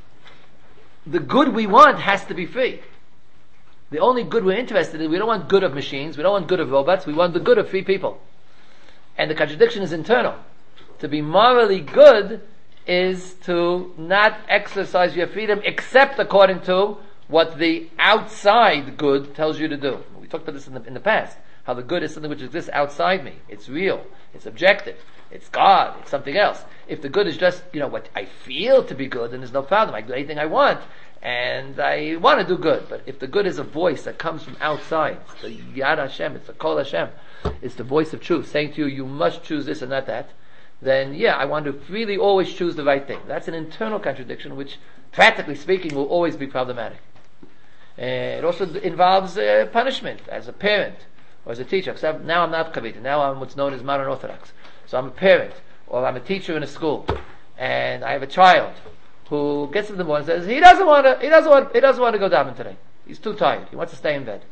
the good we want has to be free. The only good we're interested in, we don't want good of machines, we don't want good of robots, we want the good of free people. And the contradiction is internal. To be morally good is to not exercise your freedom except according to what the outside good tells you to do. We talked about this in the, in the past. How the good is something which exists outside me. It's real. It's objective. It's God. It's something else. If the good is just, you know, what I feel to be good, then there's no problem. I do anything I want, and I want to do good. But if the good is a voice that comes from outside, it's the Yad Hashem, it's the Kol Hashem, it's the voice of truth saying to you, you must choose this and not that, then yeah, I want to freely always choose the right thing. That's an internal contradiction which, practically speaking, will always be problematic. Uh, it also involves uh, punishment as a parent or as a teacher. So now I'm not Kavita, now I'm what's known as modern Orthodox. So I'm a parent, or I'm a teacher in a school, and I have a child who gets up in the morning and says he doesn't want to, he doesn't want, he doesn't want to go daven today. He's too tired. He wants to stay in bed.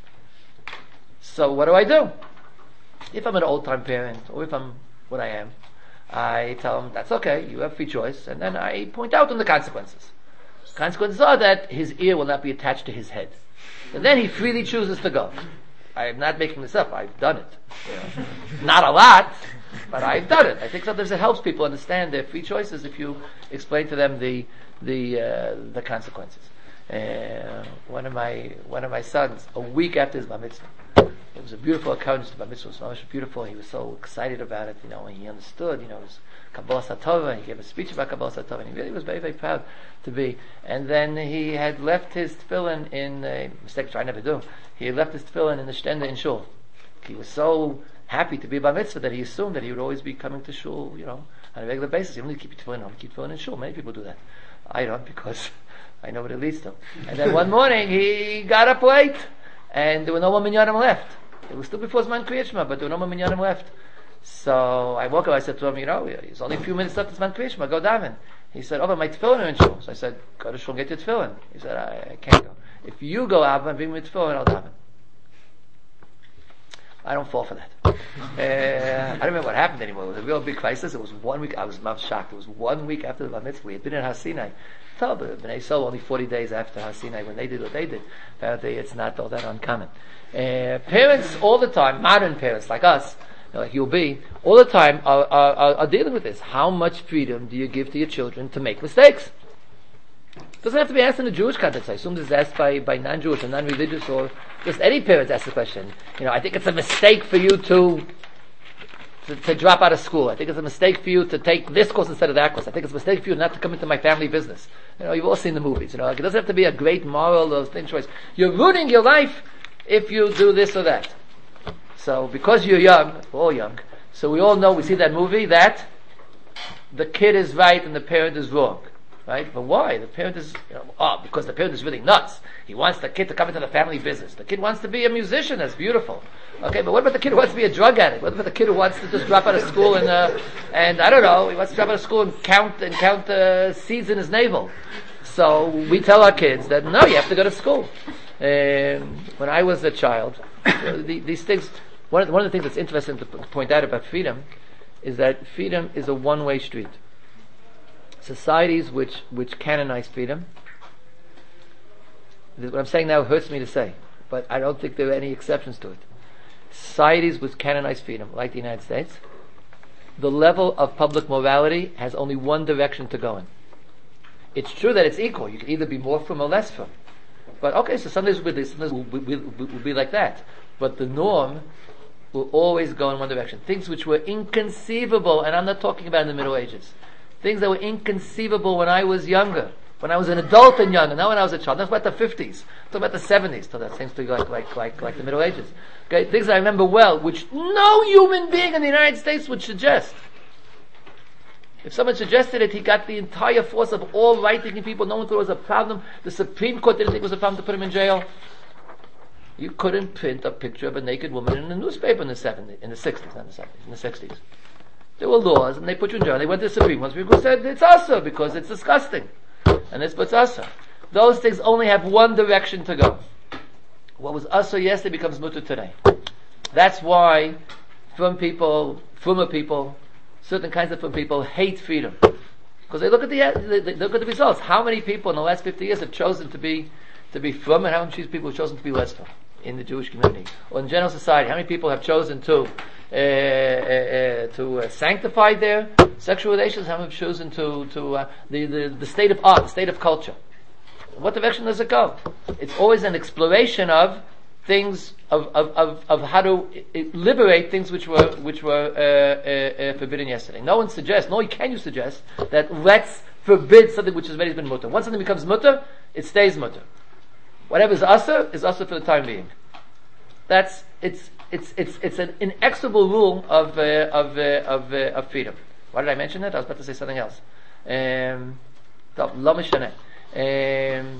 So what do I do? If I'm an old-time parent, or if I'm what I am, I tell him that's okay. You have free choice, and then I point out on the consequences. Consequences are that his ear will not be attached to his head, and then he freely chooses to go. I'm not making this up. I've done it. You know. Not a lot, but I've done it. I think sometimes it helps people understand their free choices if you explain to them the the uh, the consequences. Uh, one of my one of my sons, a week after his bar mitzvah, it was a beautiful occurrence. The bar mitzvah was so beautiful. He was so excited about it. You know, and he understood. You know, it was Kabbalah Satorah. He gave a speech about Kabbalah Satorah, and he really was very very proud to be. And then he had left his tefillin in a mistake which I never do. He had left his tefillin in the shtender in shul. He was so happy to be bar mitzvah that he assumed that he would always be coming to shul, you know, on a regular basis. You don't need to keep your tefillin home, keep tefillin in shul. Many people do that. I don't, because I know what it leads to. And then one morning he got up late, and there were no more minyanim left. It was still before Zman Kriyat Shema, but there were no more minyanim left. So I woke up, I said to him, you know, there's only a few minutes left to Zman Kriyat Shema, go daven. He said, oh, but my tefillin are in shul. So I said, go to shul and get your tefillin. He said, I, I can't go. If you go out and bring me tefillin, I'll daven. I don't fall for that. Uh, I don't remember what happened anymore. It was a real big crisis. It was one week. I was shocked. It was one week after the Bar Mitzvah. We had been in Har Sinai. Tell the Bnei Yisrael only forty days after Har Sinai when they did what they did. Apparently, it's not all that uncommon. Uh, parents all the time, modern parents like us, you know, like you'll be, all the time are, are, are dealing with this. How much freedom do you give to your children to make mistakes? It doesn't have to be asked in a Jewish context. I assume this is asked by, by non-Jewish or non-religious, or just any parents ask the question. You know, I think it's a mistake for you to, to to drop out of school. I think it's a mistake for you to take this course instead of that course. I think it's a mistake for you not to come into my family business. You know, you've all seen the movies. You know, like it doesn't have to be a great moral or thing choice. You're ruining your life if you do this or that. So, because you're young, we're all young, so we all know, we see that movie, that the kid is right and the parent is wrong. Right? But why? The parent is, you know, oh, because the parent is really nuts. He wants the kid to come into the family business. The kid wants to be a musician. That's beautiful. Okay, but what about the kid who wants to be a drug addict? What about the kid who wants to just drop out of school and, uh, and I don't know, he wants to drop out of school and count, and count, uh, seeds in his navel. So, we tell our kids that, no, you have to go to school. Um, when I was a child, uh, the, these things, one of, the, one of the things that's interesting to p- point out about freedom is that freedom is a one-way street. Societies which, which canonize freedom, what I'm saying now hurts me to say, but I don't think there are any exceptions to it. Societies which canonize freedom, like the United States, the level of public morality has only one direction to go in. It's true that it's equal. You can either be more from or less from. But okay, so some days will be, some days will be, will, will be like that. But the norm will always go in one direction. Things which were inconceivable, and I'm not talking about in the Middle Ages. Things that were inconceivable when I was younger, when I was an adult and younger, not when I was a child. That's about the fifties. I'm talking about the seventies. So that seems to be like, like, like, like the Middle Ages. Okay, things that I remember well, which no human being in the United States would suggest. If someone suggested it, he got the entire force of all right-thinking people. No one thought it was a problem. The Supreme Court didn't think it was a problem to put him in jail. You couldn't print a picture of a naked woman in a newspaper in the seventies, in the sixties, not in the seventies, in the sixties. There were laws, and they put you in jail. They went to the Supreme Court. The Supreme Court said it's asa because it's disgusting, and it's what's asa. those things only have one direction to go. What was asur yesterday becomes mutter today. That's why from people, from people, certain kinds of from people hate freedom. Because they look at the, they, they look at the results. How many people in the last fifty years have chosen to be, to be from, and how many people have chosen to be less from in the Jewish community? Or in general society, how many people have chosen to, uh, uh, uh, to uh, sanctify their sexual relations? How many have chosen to, to, uh, the, the, the state of art, the state of culture? What direction does it go? It's always an exploration of things, of, of, of, of how to liberate things which were, which were, uh, uh, uh, forbidden yesterday. No one suggests, nor can you suggest, that let's forbid something which has already been mutter. Once something becomes mutter, it stays mutter. Whatever is asur, is asur for the time being. That's, it's, it's, it's, it's an inexorable rule of, uh, of, uh, of, uh, of freedom. Why did I mention that? I was about to say something else. Um, lo mishaneh. Um,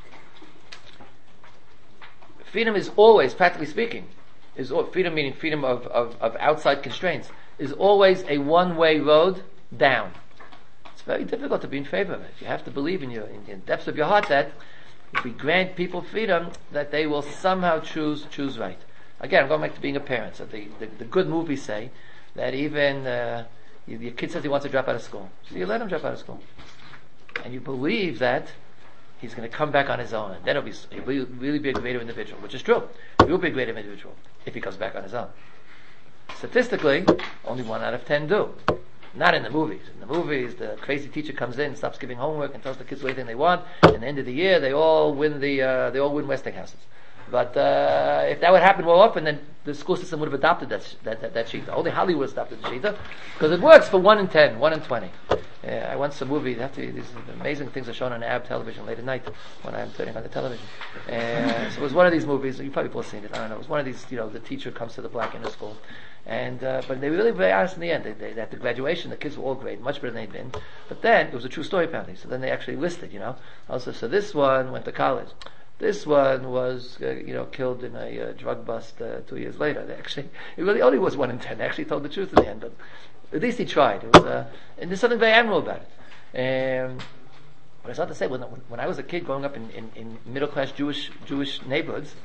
freedom is always, practically speaking, is freedom meaning freedom of, of, of outside constraints, is always a one-way road down. It's very difficult to be in favor of it. You have to believe in your, in the depths of your heart that if we grant people freedom, that they will somehow choose, choose right. Again, I'm going back to being a parent. So the, the, the good movies say that even, uh, your kid says he wants to drop out of school. So you let him drop out of school. And you believe that he's going to come back on his own, and then he'll be, he'll really, really be a greater individual, which is true. He will be a greater individual if he comes back on his own. Statistically, only one out of ten do. Not in the movies. In the movies, the crazy teacher comes in, stops giving homework, and tells the kids anything they want. And at the end of the year, they all win the uh, they all win Westinghouses. But uh, if that would happen more often, then the school system would have adopted that that that, that shita. Only Hollywood adopted the shita because it works for one in ten, one in twenty. Uh, I once a movie. Have to, these amazing things are shown on Arab television late at night when I'm turning on the television. Uh, so it was one of these movies. You probably both seen it. I don't know. It was one of these. You know, the teacher comes to the black inner school, and uh, but they were really very honest in the end. They, they, at the graduation, the kids were all great, much better than they'd been. But then it was a true story apparently. So then they actually listed. You know, also so this one went to college. This one was, uh, you know, killed in a uh, drug bust uh, two years later. They actually, it really only was one in ten. They actually told the truth in the end, but at least he tried. It was, uh, and there's something very admirable about it. Um, but it's not to say when when I was a kid growing up in, in, in middle class Jewish Jewish neighborhoods,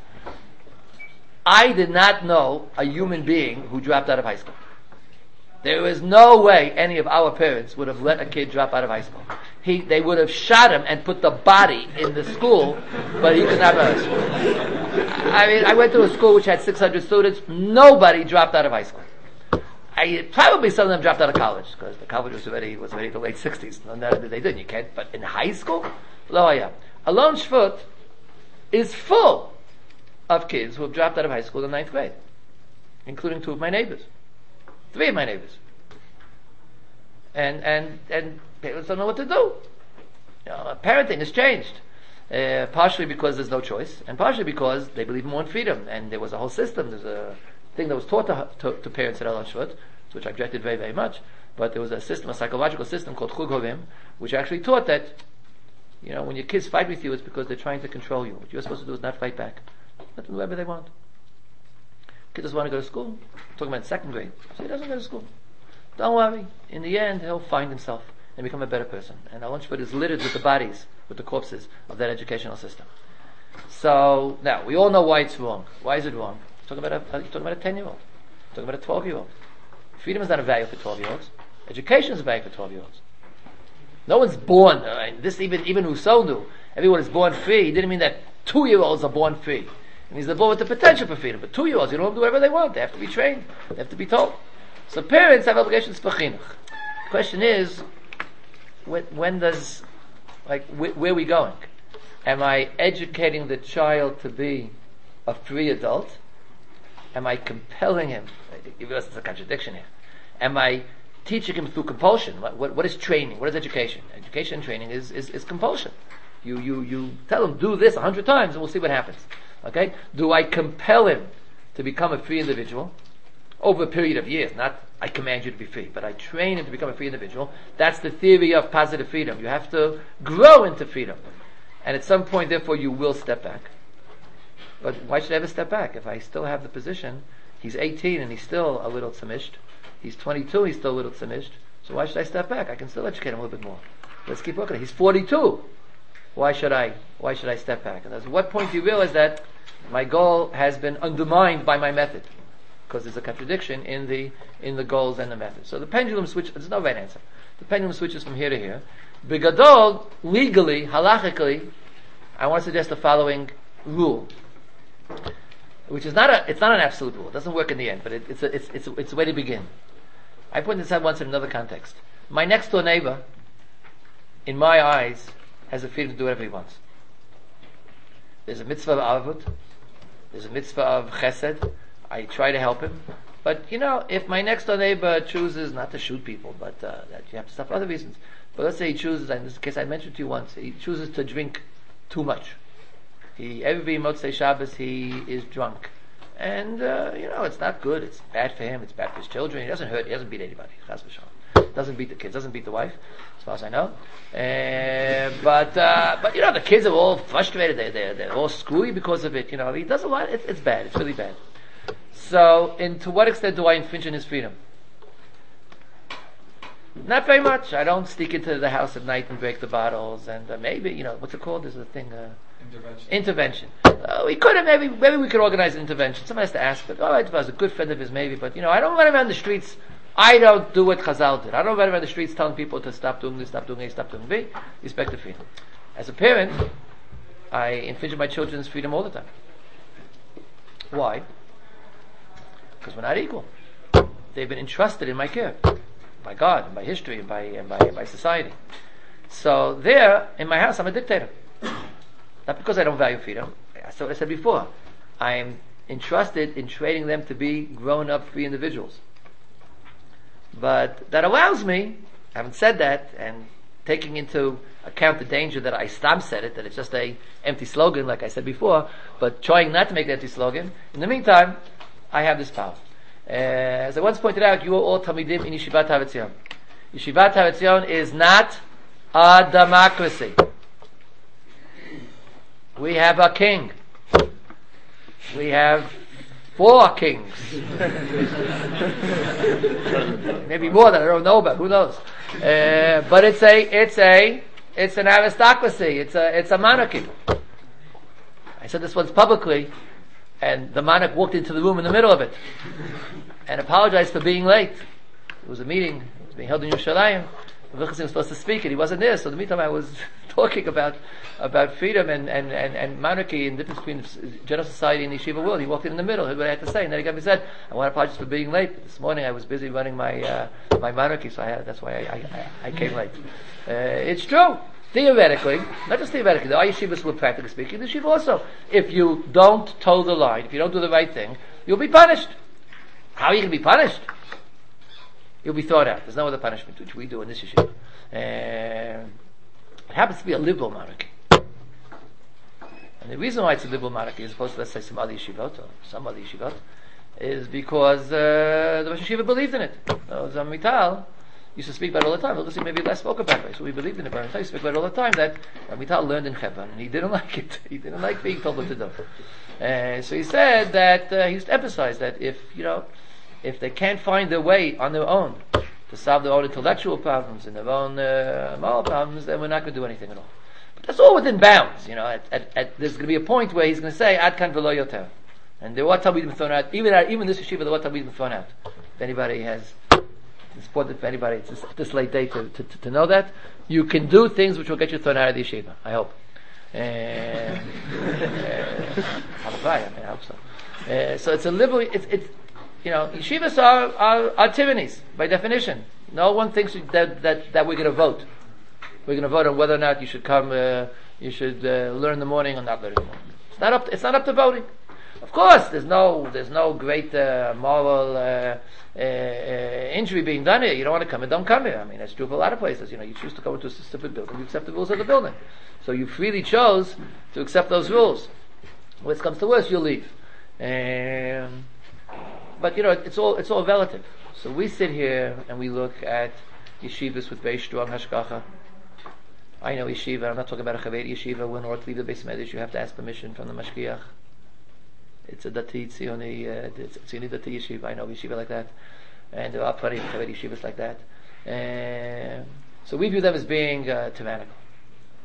I did not know a human being who dropped out of high school. There is no way any of our parents would have let a kid drop out of high school. He, they would have shot him and put the body in the school, but he was not out of school. I mean, I went to a school which had six hundred students. Nobody dropped out of high school. I, probably some of them dropped out of college, because the college was already, was already the late sixties. No, no, they didn't. You can't. But in high school? Lo yeah. Alon Shvut is full of kids who have dropped out of high school in ninth grade, including two of my neighbors. Three of my neighbors. And, and, and parents don't know what to do. You know, parenting has changed. Uh, partially because there's no choice, and partially because they believe more in freedom. And there was a whole system, there's a thing that was taught to, to, to parents at Alon Shvut, which I objected very, very much. But there was a system, a psychological system called Chug Horim, which actually taught that, you know, when your kids fight with you, it's because they're trying to control you. What you're supposed to do is not fight back. Let them do whatever they want. Kid doesn't want to go to school. I'm talking about second grade. So he doesn't go to school. Don't worry. In the end, he'll find himself and become a better person. And Alon Shvut is littered with the bodies, with the corpses of that educational system. So, now, we all know why it's wrong. Why is it wrong? You're talking about a, you're talking about a ten-year-old. You're talking about a twelve-year-old. Freedom is not a value for twelve-year-olds. Education is a value for twelve-year-olds. No one's born, uh, this even, even Rousseau knew, everyone is born free. He didn't mean that two-year-olds are born free. It means they're born with the potential for freedom. But two-year-olds, you don't have to do whatever they want. They have to be trained. They have to be told. So parents have obligations for chinuch. The question is, when, when does, like, wh- where are we going? Am I educating the child to be a free adult? Am I compelling him? You realize it's a contradiction here. Am I teaching him through compulsion? What, what, what is training? What is education? Education and training is, is, is compulsion. You, you, you tell him, do this a hundred times and we'll see what happens. Okay? Do I compel him to become a free individual over a period of years? Not, I command you to be free, but I train him to become a free individual. That's the theory of positive freedom. You have to grow into freedom. And at some point, therefore, you will step back. But why should I ever step back? If I still have the position, he's eighteen and he's still a little tzamished. He's twenty-two, he's still a little tzamished. So why should I step back? I can still educate him a little bit more. Let's keep working. He's forty-two. why should I, why should I step back? And at what point do you realize that my goal has been undermined by my method? Because there's a contradiction in the, in the goals and the method. So the pendulum switches, there's no right answer. The pendulum switches from here to here. Bigadol, legally, halachically, I want to suggest the following rule, which is not a, it's not an absolute rule. It doesn't work in the end, but it, it's a, it's, it's, it's a way to begin. I put this out once in another context. My next door neighbor, in my eyes, has the freedom to do whatever he wants. There's a mitzvah of avut. There's a mitzvah of chesed. I try to help him. But, you know, if my next door neighbor chooses not to shoot people, but uh, that you have to stop for other reasons. But let's say he chooses, in this case I mentioned to you once, he chooses to drink too much. He, every Motzei Shabbos he is drunk. And, uh, you know, it's not good. It's bad for him. It's bad for his children. He doesn't hurt. He doesn't beat anybody. Chas v'shalom. Doesn't beat the kids. Doesn't beat the wife, as far as I know. Uh, but, uh, but, you know, the kids are all frustrated. They're, they're, they're all screwy because of it. You know, he does a lot. It's, it's bad. It's really bad. So, in, to what extent do I infringe on his freedom? Not very much. I don't sneak into the house at night and break the bottles, and uh, maybe, you know, what's it called? There's a thing, uh, Intervention. Intervention. Uh, we could have, maybe, maybe we could organize an intervention. Someone has to ask, but alright, if I was a good friend of his, maybe, but you know, I don't run around the streets, I don't do what Chazal did. I don't run around the streets telling people to stop doing this, stop doing A, stop doing B. Respect the freedom. As a parent, I infringe on my children's freedom all the time. Why? Because we're not equal. They've been entrusted in my care. By God, and by history, and by, and by, and by society. So there, in my house, I'm a dictator. Not because I don't value freedom. That's what I said before. I'm entrusted in training them to be grown-up, free individuals. But that allows me, having said that, and taking into account the danger that I stam said it, that it's just a empty slogan, like I said before, but trying not to make an empty slogan. In the meantime, I have this power. Uh, as I once pointed out, you are all Talmidim in Yeshivat HaVetzion. Yeshivat HaVetzion is not a democracy. We have a king. We have four kings. Maybe more that I don't know about. Who knows? Uh, but it's a, it's a, it's an aristocracy. It's a, it's a monarchy. I said this once publicly, and the monarch walked into the room in the middle of it and apologized for being late. It was a meeting. It was being held in Yerushalayim. The Vilchus was supposed to speak, and he wasn't there. So in the meantime, I was talking about about freedom and, and, and, and monarchy and the difference between general society and the yeshiva world. He walked in in the middle, heard what I had to say, and then he got me said, "I want to apologize for being late. This morning I was busy running my uh, my monarchy, so I had, that's why I, I, I, I came late." Uh, it's true. Theoretically, not just theoretically, there are yeshivas who are practically speaking. The yeshiva also, if you don't toe the line, if you don't do the right thing, you'll be punished. How are you going to be punished? You'll be thrown out. There's no other punishment, which we do in this yeshiva. Uh, it happens to be a liberal monarchy. And the reason why it's a liberal monarchy, as opposed to, let's say, some other yeshivot, or some other yeshivot, is because uh, the Rosh Yeshiva believed in it. Uh, Zamital used to speak about it all the time. Obviously, maybe less spoke about it, so we believed in it. But he spoke about it all the time that Zamital learned in Hebron, and he didn't like it. He didn't like being told what to do. Uh, so he said that uh, he used to emphasize that if, you know, if they can't find their way on their own to solve their own intellectual problems and their own uh, moral problems, then we're not going to do anything at all. But that's all within bounds, you know. At, at, at, there's going to be a point where he's going to say, "Ad kan v'lo yoter," and there are talmidim thrown out. Even at, even this yeshiva, there are talmidim thrown out. If anybody has, it's important for anybody it's this, this late day to, to, to, to know that you can do things which will get you thrown out of the yeshiva. I hope. Uh, uh, I mean, I hope so. Uh, so it's a liberal. It's it's. You know, yeshivas are, are, are tyrannies, by definition. No one thinks that, that, that we're going to vote. We're going to vote on whether or not you should come, uh, you should uh, learn in the morning or not learn in the morning. It's not up to, it's not up to voting. Of course, there's no, there's no great uh, moral uh, uh, uh, injury being done here. You don't want to come here, don't come here. I mean, that's true for a lot of places. You know, you choose to go into a stupid building, you accept the rules of the building. So you freely chose to accept those rules. When it comes to worse, you'll leave. Um, But you know, it's all it's all relative. So we sit here and we look at yeshivas with very strong hashgacha. I know yeshiva. I'm not talking about a chaveri yeshiva. When or to leave the beis medrash, you have to ask permission from the mashgiach. It's a dati tzioni, uh, it's a tzioni dati yeshiva. I know yeshiva like that, and there are plenty of chaveri yeshivas like that. Uh, so we view them as being uh, tyrannical.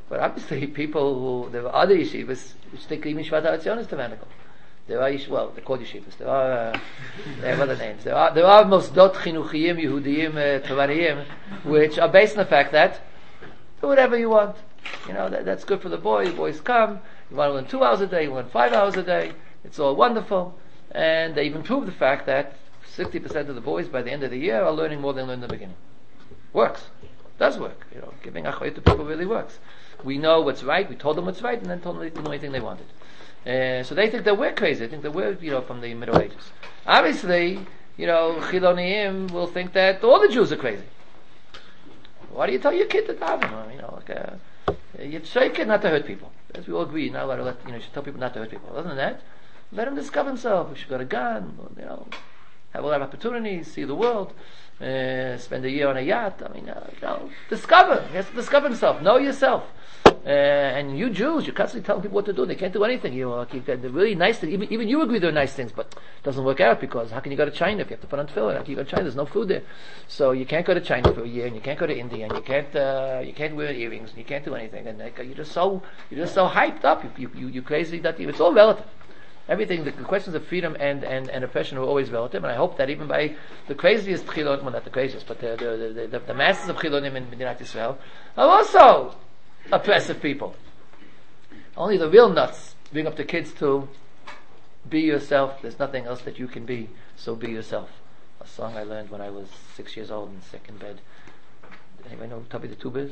But obviously, people who, there were other yeshivas which think even Shvat HaTzion is tyrannical. There are, well, they're called yeshivas. There are, uh, they have other names. There are, there are mosdot chinuchiyim, Yehudiyim, uh, Tovariyim, which are based on the fact that do whatever you want. You know, that, that's good for the boys. The boys come. You want to learn two hours a day, you learn five hours a day. It's all wonderful. And they even prove the fact that sixty percent of the boys by the end of the year are learning more than they learned in the beginning. Works. Does work. You know, giving achayut to people really works. We know what's right, we told them what's right, and then told them they didn't know anything they wanted. Uh, so they think that we're crazy. They think that we're, you know, from the Middle Ages. Obviously, you know, Chiloniim will think that all the Jews are crazy. Why do you tell your kid to daven? You know, like, uh, you tell your kid not to hurt people. As we all agree, you're not allowed to let, you know, you should tell people not to hurt people. Other than that, let him discover himself. He should go to gun, you know, have a lot of opportunities, see the world, uh, spend a year on a yacht. I mean, uh, you know, discover. He has to discover himself. Know yourself. Uh, and you Jews, you're constantly telling people what to do. They can't do anything. You know, like you they're really nice things. Even, even you agree they're nice things, but it doesn't work out because how can you go to China if you have to put on tefillin? How can you go to China? There's no food there, so you can't go to China for a year, and you can't go to India, and you can't uh, you can't wear earrings, and you can't do anything. And like, you're just so you're just so hyped up. You you you crazy that you, it's all relative. Everything, the, the questions of freedom and, and, and oppression are always relative, and I hope that even by the craziest Chilon, well not the craziest, but the the, the, the, the masses of Chilonim in Medinat Yisrael are also oppressive people. Only the real nuts bring up the kids to be yourself. There's nothing else that you can be, so be yourself. A song I learned when I was six years old and sick in bed. Anybody know who Tabi the Tube is?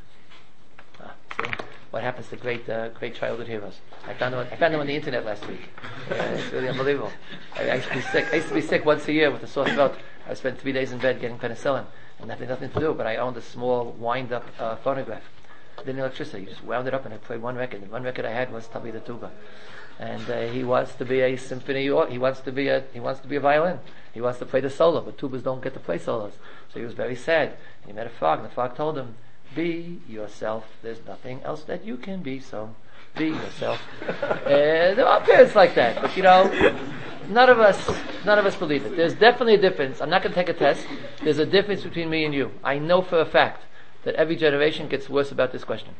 Ah, see what happens to great, uh, great childhood heroes. I found them. On, I found them on the internet last week. Uh, it's really unbelievable. I, I used to be sick. I used to be sick once a year with a sore throat. I spent three days in bed getting penicillin and nothing, nothing to do. But I owned a small wind-up uh, phonograph. Didn't electricity. You just wound it up and I played one record. And one record I had was Tabi the Tuba. And uh, he wants to be a symphony. He wants to be a. He wants to be a violin. He wants to play the solo, but tubas don't get to play solos. So he was very sad. He met a frog, and the frog told him, "Be yourself. There's nothing else that you can be. So be yourself." uh, there are parents like that, but you know, none of us, none of us believe it. There's definitely a difference. I'm not going to take a test. There's a difference between me and you. I know for a fact that every generation gets worse about this question.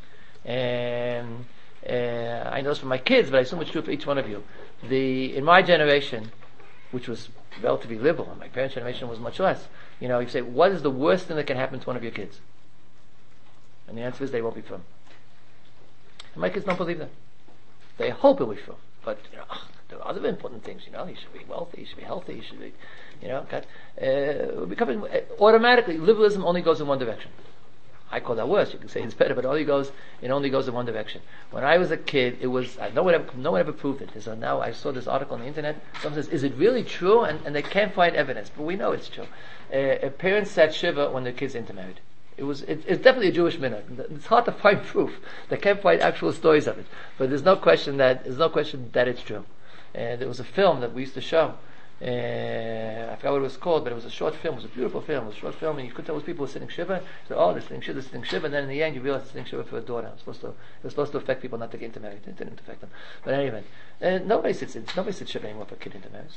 And uh, I know this from my kids, but I assume it's true for each one of you. The in my generation, which was relatively liberal, and my parents' generation was much less, you know, you say, what is the worst thing that can happen to one of your kids? And the answer is they won't be frum. And my kids don't believe that. They hope it will be frum. But, you know, ugh, there are other important things, you know, you should be wealthy, you should be healthy, you should be, you know, God, uh, becoming, uh, automatically, liberalism only goes in one direction. I call that worse. You can say it's better, but it only goes. It only goes in one direction. When I was a kid, it was. Uh, no one ever. No one ever proved it. So now I saw this article on the internet. Someone says, "Is it really true?" And, and they can't find evidence, but we know it's true. Uh, parents sat shiva when their kids intermarried. It was. It, it's definitely a Jewish minhag. It's hard to find proof. They can't find actual stories of it, but there's no question that there's no question that it's true. And uh, there was a film that we used to show. Uh, I forgot what it was called, but it was a short film. It was a beautiful film. It was a short film, and you could tell those people were sitting shiva. So, oh, they're sitting shiva, they're sitting shiva, and then in the end, you realize they're sitting shiva for a daughter. It was supposed to, it was supposed to affect people not to get intermarried. It didn't affect them. But anyway, uh, nobody sits in, nobody sits shiva anymore if a kid intermarries.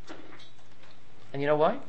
And you know why?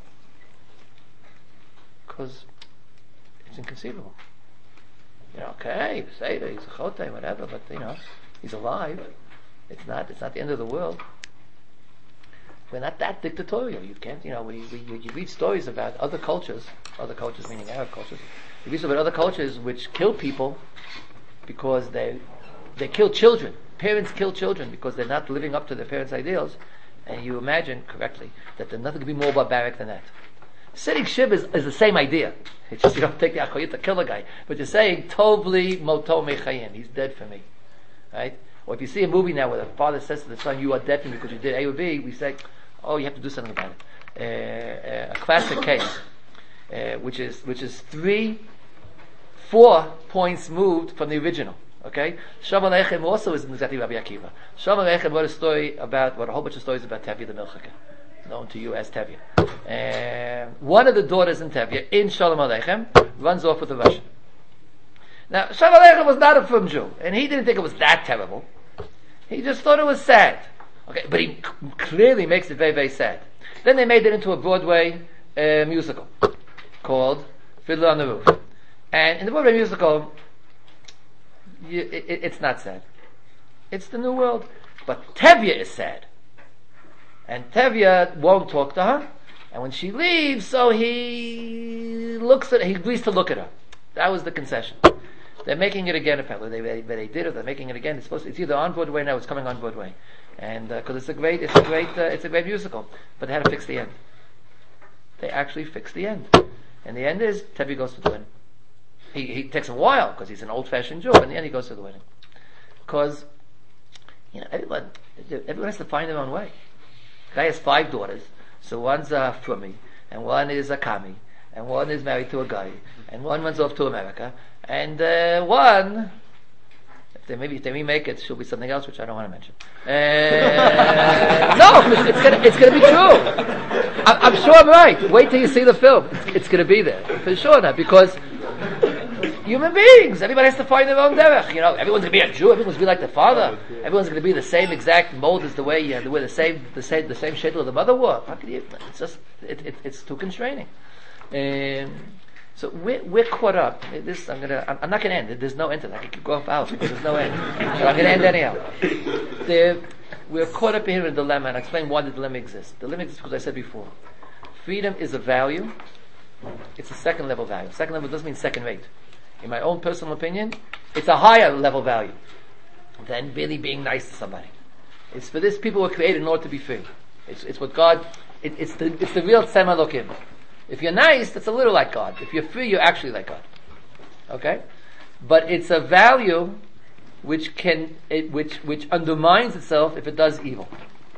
Because it's inconceivable. You know, okay, say that he's a chotay, whatever, but you know, he's alive. It's not. It's not the end of the world. We're not that dictatorial. You can't, you know, we, we, you, you read stories about other cultures, other cultures meaning Arab cultures, you read about other cultures which kill people because they, they kill children. Parents kill children because they're not living up to their parents' ideals, and you imagine, correctly, that there's nothing could be more barbaric than that. Sitting shiv is, is the same idea. It's just you don't take the achoyit to kill a guy, but you're saying, Tovli moto mechayim, he's dead for me. Right? Or if you see a movie now where the father says to the son, you are dead for me because you did A or B, we say, oh, you have to do something about it. Uh, uh, a classic case, uh, which is which is three, four points moved from the original. Okay, Shalom Aleichem also is exactly Rabbi Akiva. Shalom Aleichem wrote a story about, what well, a whole bunch of stories about Tevye the Milchaka, known to you as Tevye. Uh, one of the daughters in Tevye, in Shalom Aleichem, runs off with a Russian. Now, Shalom Aleichem was not a frum Jew, and he didn't think it was that terrible. He just thought it was sad. Okay, but he c- clearly makes it very, very sad. Then they made it into a Broadway uh, musical called Fiddler on the Roof. And in the Broadway musical, you, it, it's not sad. It's the new world. But Tevye is sad. And Tevye won't talk to her. And when she leaves, so he looks at, he agrees to look at her. That was the concession. They're making it again, apparently. They, they, they did it. They're making it again. It's supposed to, it's either on Broadway now. It's coming on Broadway, and because uh, it's a great, it's a great, uh, it's a great musical. But they had to fix the end. They actually fixed the end, and the end is Tevye goes to the wedding. He he takes a while because he's an old-fashioned Jew, but in the end he goes to the wedding. Because you know everyone, everyone has to find their own way. The guy has five daughters, so one's a Frumi, and one is a Kami, and one is married to a guy, and one runs off to America. And uh, one, if they maybe if they remake it, she'll be something else, which I don't want to mention. Uh, no, it's, it's gonna it's gonna be true. I, I'm sure I'm right. Wait till you see the film. It's, it's gonna be there for sure. Now, because human beings, everybody has to find their own derech. You know, everyone's gonna be a Jew. Everyone's gonna be like the father. Everyone's gonna be the same exact mold as the way you know, the way the same the same the same shadle of the mother wore. How can you? It's just it, it, it's too constraining. Um, So we're, we're caught up. This I'm gonna. I'm, I'm not gonna end. There's no end to that. I can keep going for hours because there's no end. But I'm gonna end anyhow. There, we're caught up here in a dilemma, and I'll explain why the dilemma exists. The dilemma exists because I said before, freedom is a value. It's a second level value. Second level doesn't mean second rate. In my own personal opinion, it's a higher level value than really being nice to somebody. It's for this people were created in order to be free. It's, it's what God. It, it's the it's the real tzema lokim. If you're nice, that's a little like God. If you're free, you're actually like God. Okay? But it's a value which can, it, which, which undermines itself if it does evil.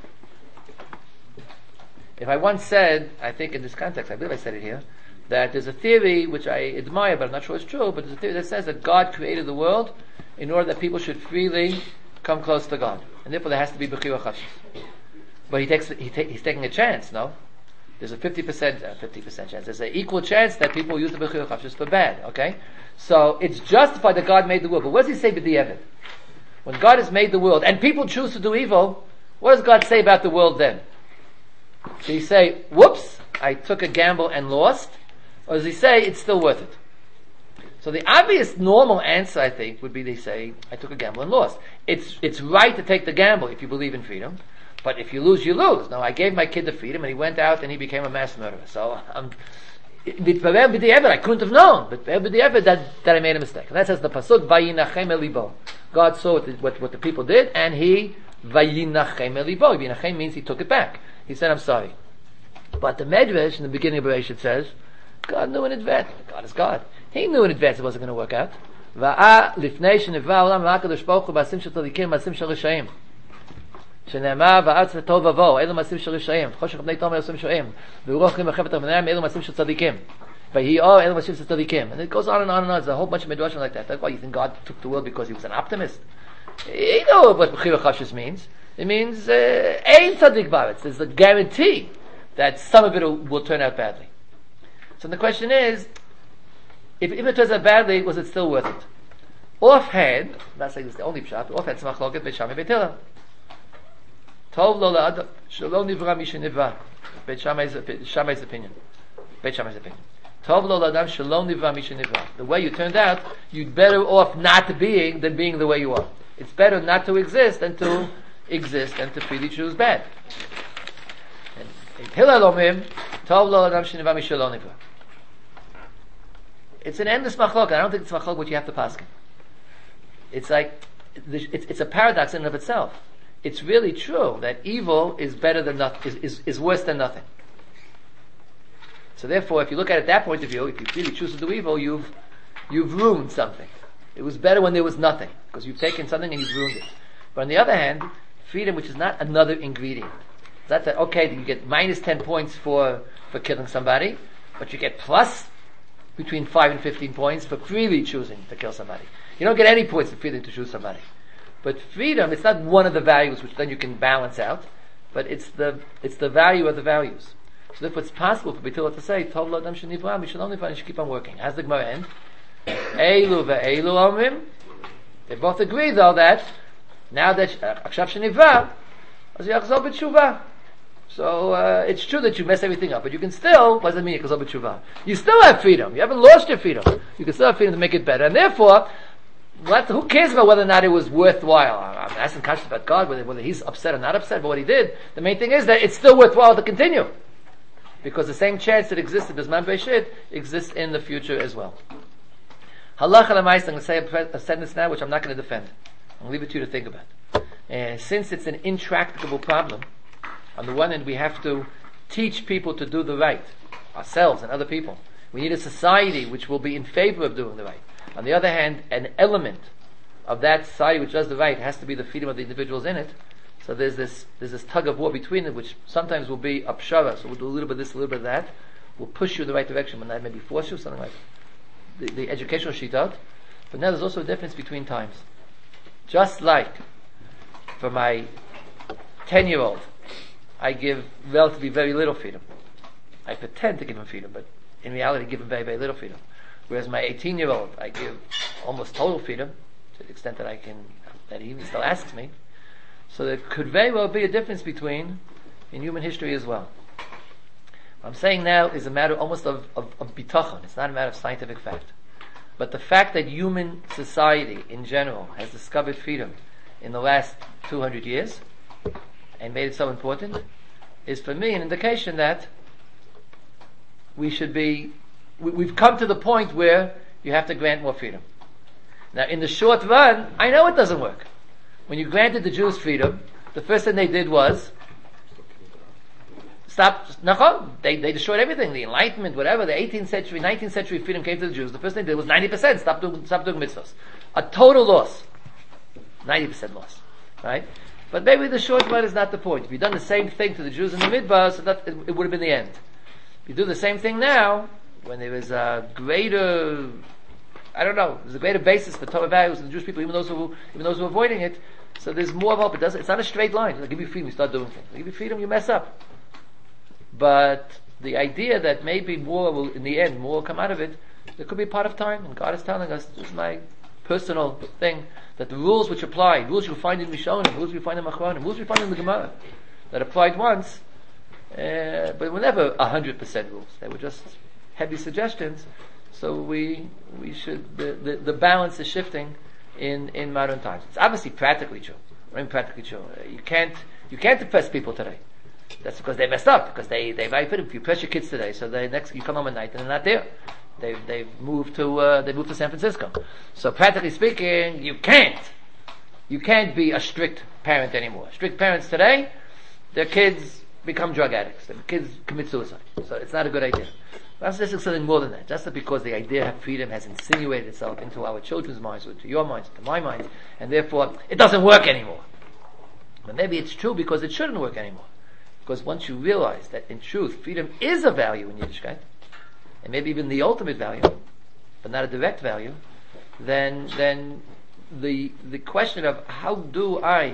If I once said, I think in this context, I believe I said it here, that there's a theory which I admire, but I'm not sure it's true, but there's a theory that says that God created the world in order that people should freely come close to God. And therefore there has to be Bechira Chashis. But he takes, he ta- he's taking a chance, no? There's a fifty percent, uh, fifty percent chance. There's an equal chance that people use the Bechira Chashis for bad, okay? So, it's justified that God made the world. But what does he say b'di'evet? When God has made the world, and people choose to do evil, what does God say about the world then? Does he say, whoops, I took a gamble and lost? Or does he say, it's still worth it? So the obvious normal answer, I think, would be they say, I took a gamble and lost. It's, it's right to take the gamble if you believe in freedom. But if you lose, you lose. Now, I gave my kid the freedom, and he went out and he became a mass murderer. So, um, I couldn't have known, but that, that I made a mistake. And that says the pasuk, Vayinachem elibo. God saw what the, what, what the people did, and he, Vayinachem elibo. Vayinachem means he took it back. He said, I'm sorry. But the Medrash, in the beginning of Bereshit, says, God knew in advance. God is God. He knew in advance it wasn't going to work out. Va'a lifnei shenivra olam v'akadosh baruch hu b'asim shel tzadikim b'asim shel rishaim. שנאמר וארץ לטוב ובואו אלו מעשים של רשעים חושך בני תומר עושים שועים ורוח חיים וחפת רבניים אלו מעשים של צדיקים ויהי אור אלו מעשים של צדיקים. And it goes on and on and on. There's a whole bunch of midrashim like that. That's why you think God took the world because he was an optimist. You know what Bechira Chashis means. It means ein tzadik ba'aretz. There's a guarantee that some of it will, will turn out badly. So the question is, if, if it turns out badly, was it still worth it? Offhand, I'm not saying this is the only pshat, offhand it's machloket Beit Shammai Beit Hillel. Tov lo la'adam shelo nivra mi shenivra. Beit Shammai's Shammai's opinion. Beit Shammai's opinion. Tov lo la'adam shelo nivra mi shenivra. The way you turned out, you'd better off not being than being the way you are. It's better not to exist than to exist and to freely choose bad. And Hillel omrim, Tov lo la'adam shenivra mi shelo nivra. It's an endless machlok. I don't think it's machlok which you have to paskin. It's like it's, it's a paradox in and of itself. It's really true that evil is better than nothing, is, is, is worse than nothing. So therefore, if you look at it that point of view, if you really choose to do evil, you've you've ruined something. It was better when there was nothing, because you've taken something and you've ruined it. But on the other hand, freedom, which is not another ingredient, that's that okay, you get minus ten points for for killing somebody, but you get plus between five and fifteen points for freely choosing to kill somebody. You don't get any points for freely to choose somebody. But freedom, it's not one of the values which then you can balance out, but it's the it's the value of the values. So therefore it's possible for Beit Hillel to say, Tov lo adam shenivra, we should only find, should keep on working. How's the Gemara end? Eilu ve'eilu omrim. They both agree though that, now that Akshav shenivra, as yachzor b'tshuva. So, uh, it's true that you mess everything up, but you can still, what does it mean, yachzor b'tshuva? You still have freedom. You haven't lost your freedom. You can still have freedom to make it better. And therefore, what, who cares about whether or not it was worthwhile? I'm asking questions about God, whether, whether he's upset or not upset about what he did. The main thing is that it's still worthwhile to continue. Because the same chance that existed as Man Beishit exists in the future as well. Halacha l'maisa, I'm going to say a, a sentence now which I'm not going to defend. I'll leave it to you to think about. Uh, since it's an intractable problem, on the one hand we have to teach people to do the right, ourselves and other people. We need a society which will be in favor of doing the right. On the other hand, an element of that society which does the right has to be the freedom of the individuals in it. So there's this there's this tug of war between them, which sometimes will be a pshara. So we'll do a little bit of this, a little bit of that. We'll push you in the right direction, but not maybe force you, something like the, the educational shitat. But now there's also a difference between times. Just like for my ten-year-old, I give relatively very little freedom. I pretend to give him freedom, but in reality give him very, very little freedom. Whereas my eighteen-year-old, I give almost total freedom, to the extent that I can, that he even still asks me. So there could very well be a difference between, in human history as well. What I'm saying now is a matter almost of, of, of bitachon. It's not a matter of scientific fact. But the fact that human society in general has discovered freedom in the last two hundred years, and made it so important, is for me an indication that we should be, we, we've come to the point where you have to grant more freedom. Now in the short run, I know it doesn't work. When you granted the Jews freedom, the first thing they did was stop, they, they destroyed everything, the Enlightenment, whatever, the eighteenth century, nineteenth century freedom came to the Jews. The first thing they did was ninety percent, stop doing, stop doing mitzvahs. A total loss. ninety percent loss. Right? But maybe the short run is not the point. If you'd done the same thing to the Jews in the Midbar, so that, it, it would have been the end. If you do the same thing now, when there is a greater, I don't know, there's a greater basis for Torah values in the Jewish people, even those who, even those who are avoiding it, so there's more hope. It doesn't, it's not a straight line. I'll give you freedom, you start doing things. I'll give you freedom, you mess up. But the idea that maybe more will, in the end, more will come out of it, there could be a part of time, and God is telling us, this is my personal thing, that the rules which apply, rules you find in Rishonim, rules you find in Machronim, rules you find in the Gemara, that applied once, uh, but were never a hundred percent rules. They were just heavy suggestions. So we we should the, the, the balance is shifting in, in modern times. It's obviously practically true. Or impractically true. Uh, you can't you can't depress people today. That's because they messed up. Because they they very fit. If you press your kids today, so they next you come home at night and they're not there. They've they've moved to uh, they moved to San Francisco. So practically speaking, you can't you can't be a strict parent anymore. Strict parents today, their kids become drug addicts. Their kids commit suicide. So it's not a good idea. That's just something more than that. Just because the idea of freedom has insinuated itself into our children's minds, or into your minds, into my mind, and therefore it doesn't work anymore. But maybe it's true because it shouldn't work anymore. Because once you realize that in truth freedom is a value in Yiddishkeit, and maybe even the ultimate value, but not a direct value, then then the the question of how do I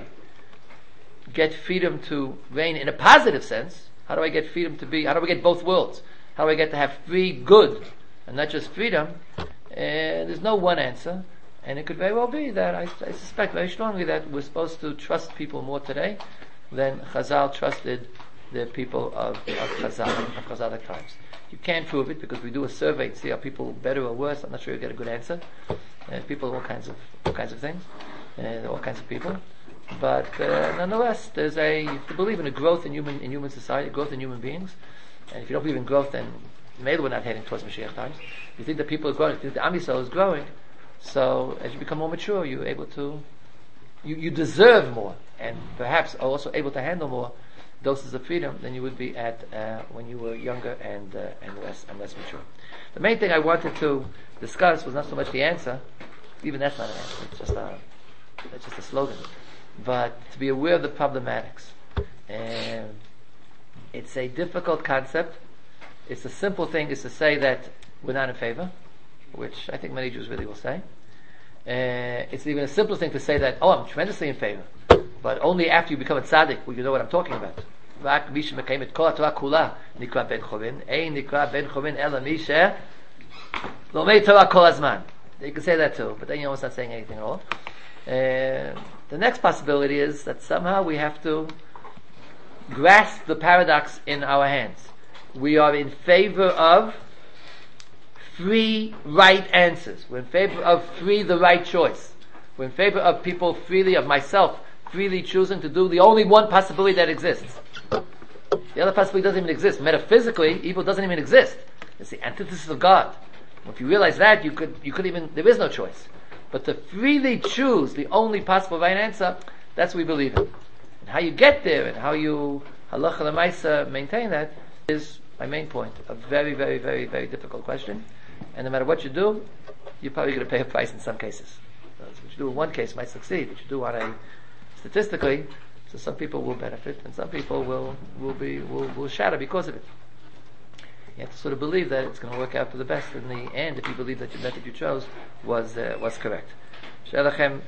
get freedom to reign in a positive sense, how do I get freedom to be, how do I get both worlds? How do I get to have free good and not just freedom? Uh, there's no one answer, and it could very well be that I, I suspect very strongly that we're supposed to trust people more today than Chazal trusted the people of, of Chazal of Chazalic times. You can't prove it because we do a survey to see are people better or worse. I'm not sure you get a good answer. Uh, people are all kinds of all kinds of things, uh, all kinds of people. But uh, nonetheless, there's a you have to believe in a growth in human in human society, growth in human beings. And if you don't believe in growth, then maybe we're not heading towards Mashiach times. You think that people are growing, you think the Am Yisrael is growing. So as you become more mature, you're able to, you, you deserve more, and perhaps are also able to handle more doses of freedom than you would be at uh, when you were younger and uh, and less and less mature. The main thing I wanted to discuss was not so much the answer, even that's not an answer. It's just a, it's just a slogan, but to be aware of the problematics. And it's a difficult concept. It's a simple thing is to say that we're not in favor, which I think many Jews really will say. Uh, it's even a simple thing to say that, oh, I'm tremendously in favor, but only after you become a tzaddik will you know what I'm talking about. You can say that too, but then you're almost not saying anything at all. Uh, the next possibility is that somehow we have to grasp the paradox in our hands. We are in favor of free right answers. We're in favor of free the right choice. We're in favor of people freely, of myself, freely choosing to do the only one possibility that exists. The other possibility doesn't even exist. Metaphysically, evil doesn't even exist. It's the antithesis of God. If you realize that, you could, you could even, there is no choice. But to freely choose the only possible right answer, that's what we believe in. And how you get there and how you, halacha l'maisa, maintain that is my main point. A very, very, very, very difficult question. And no matter what you do, you're probably going to pay a price in some cases. So what you do in one case might succeed. What you do on a, statistically, so some people will benefit and some people will, will be, will, will shatter because of it. You have to sort of believe that it's going to work out for the best in the end if you believe that the method you chose was uh, was correct. The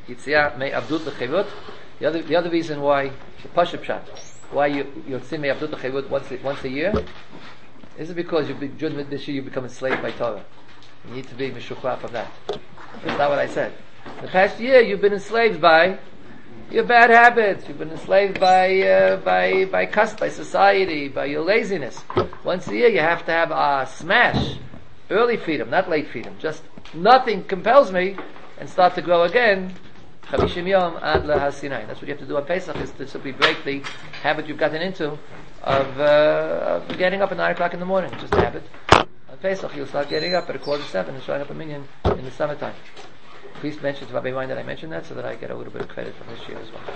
other the other reason why the Pashup Pshat, why you Yotzim me Abdut L'Chevut once once a year, is because you've been during this year you become enslaved by Torah. You need to be mishukra from that. That's not what I said. The past year you've been enslaved by your bad habits. You've been enslaved by uh, by by custom, by society, by your laziness. Once a year, you have to have a smash, early freedom, not late freedom. Just nothing compels me, and start to grow again. Chavishim yom ad lahasinai. That's what you have to do on Pesach, is to simply break the habit you've gotten into of, uh, of getting up at nine o'clock in the morning. Just a habit. On Pesach, you'll start getting up at a quarter to seven and showing up a minyan in the summertime. Please mention to Rabbi Wein that I mentioned that so that I get a little bit of credit from this year as well.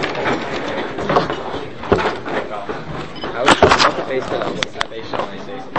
I was based on